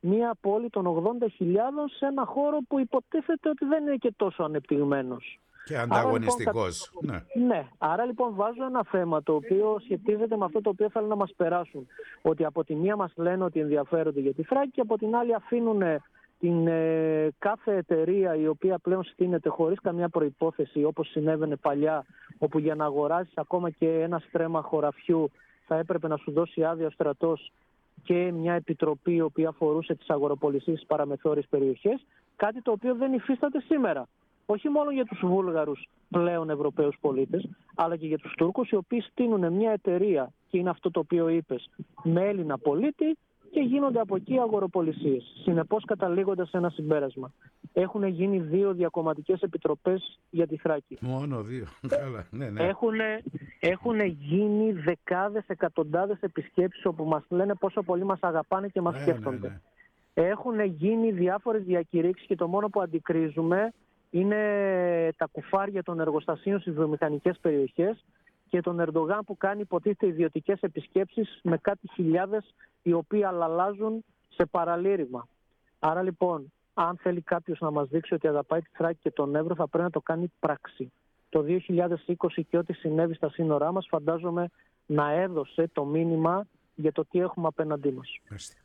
μια πόλη των ογδόντα χιλιάδων σε ένα χώρο που υποτίθεται ότι δεν είναι και τόσο ανεπτυγμένος. Και ανταγωνιστικός. Άρα, λοιπόν, ναι. ναι, άρα λοιπόν βάζω ένα θέμα το οποίο σχετίζεται με αυτό το οποίο θέλουν να μας περάσουν. Ότι από τη μία μας λένε ότι ενδιαφέρονται για τη Θράκη και από την άλλη αφήνουν την ε, κάθε εταιρεία η οποία πλέον στείνεται χωρίς καμία προϋπόθεση, όπως συνέβαινε παλιά, όπου για να αγοράσεις ακόμα και ένα στρέμμα χωραφιού θα έπρεπε να σου δώσει άδεια ο στρατός και μια επιτροπή η οποία αφορούσε τις αγοροπολισίες στις παραμεθόριες περιοχές, κάτι το οποίο δεν υφίσταται σήμερα. Όχι μόνο για τους Βούλγαρους πλέον Ευρωπαίους πολίτες, αλλά και για τους Τούρκους, οι οποίοι στείνουν μια εταιρεία, και είναι αυτό το οποίο είπες, με Έλληνα πολίτη, και γίνονται από εκεί αγοροπολισίες. Συνεπώς, καταλήγοντας σε ένα συμπέρασμα, έχουν γίνει δύο διακομματικές επιτροπές για τη Θράκη. Μόνο δύο. Καλά. Ναι, ναι. Έχουν, έχουν γίνει δεκάδες, εκατοντάδες επισκέψεις όπου μας λένε πόσο πολύ μας αγαπάνε και μας ναι, σκέφτονται. Ναι, ναι. Έχουν γίνει διάφορες διακηρύξεις και το μόνο που αντικρίζουμε είναι τα κουφάρια των εργοστασίων στις βιομηχανικές περιοχές και τον Ερντογάν που κάνει υποτίθεται ιδιωτικές επισκέψεις με κάτι χιλιάδες οι οποίοι αλλάζουν σε παραλήρημα. Άρα λοιπόν, αν θέλει κάποιος να μας δείξει ότι αγαπάει τη Θράκη και τον Εύρο, θα πρέπει να το κάνει πράξη. Το δύο χιλιάδες είκοσι και ό,τι συνέβη στα σύνορά μας, φαντάζομαι να έδωσε το μήνυμα για το τι έχουμε απέναντί μας.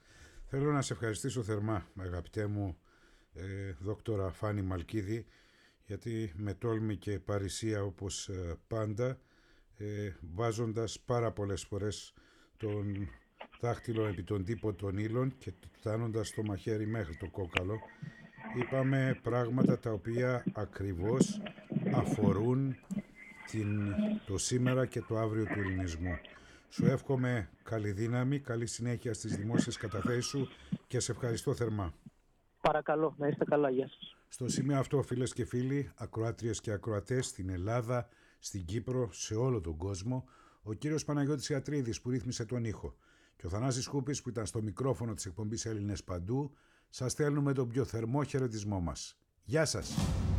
Θέλω να σε ευχαριστήσω θερμά, αγαπητέ μου ε, δόκτωρα Φάνη Μαλκίδη, γιατί με τόλμη και παρησία όπως ε, πάντα, ε, βάζοντας πάρα πολλές φορές τον δάχτυλο επί τον τύπο των ύλων και φτάνοντας το μαχαίρι μέχρι το κόκαλο, είπαμε πράγματα τα οποία ακριβώς αφορούν την, το σήμερα και το αύριο του ελληνισμού. Σου εύχομαι καλή δύναμη, καλή συνέχεια στις δημόσιες καταθέσεις σου και σε ευχαριστώ θερμά. Παρακαλώ, να είστε καλά, γεια σας. Στο σημείο αυτό, φίλες και φίλοι, ακροάτριες και ακροατές στην Ελλάδα, στην Κύπρο, σε όλο τον κόσμο, ο κύριος Παναγιώτης Ιατρίδης που ρύθμισε τον ήχο και ο Θανάσης Κούπης που ήταν στο μικρόφωνο της εκπομπής Έλληνες Παντού, σας στέλνουμε τον πιο θερμό χαιρετισμό μας. Γεια σας!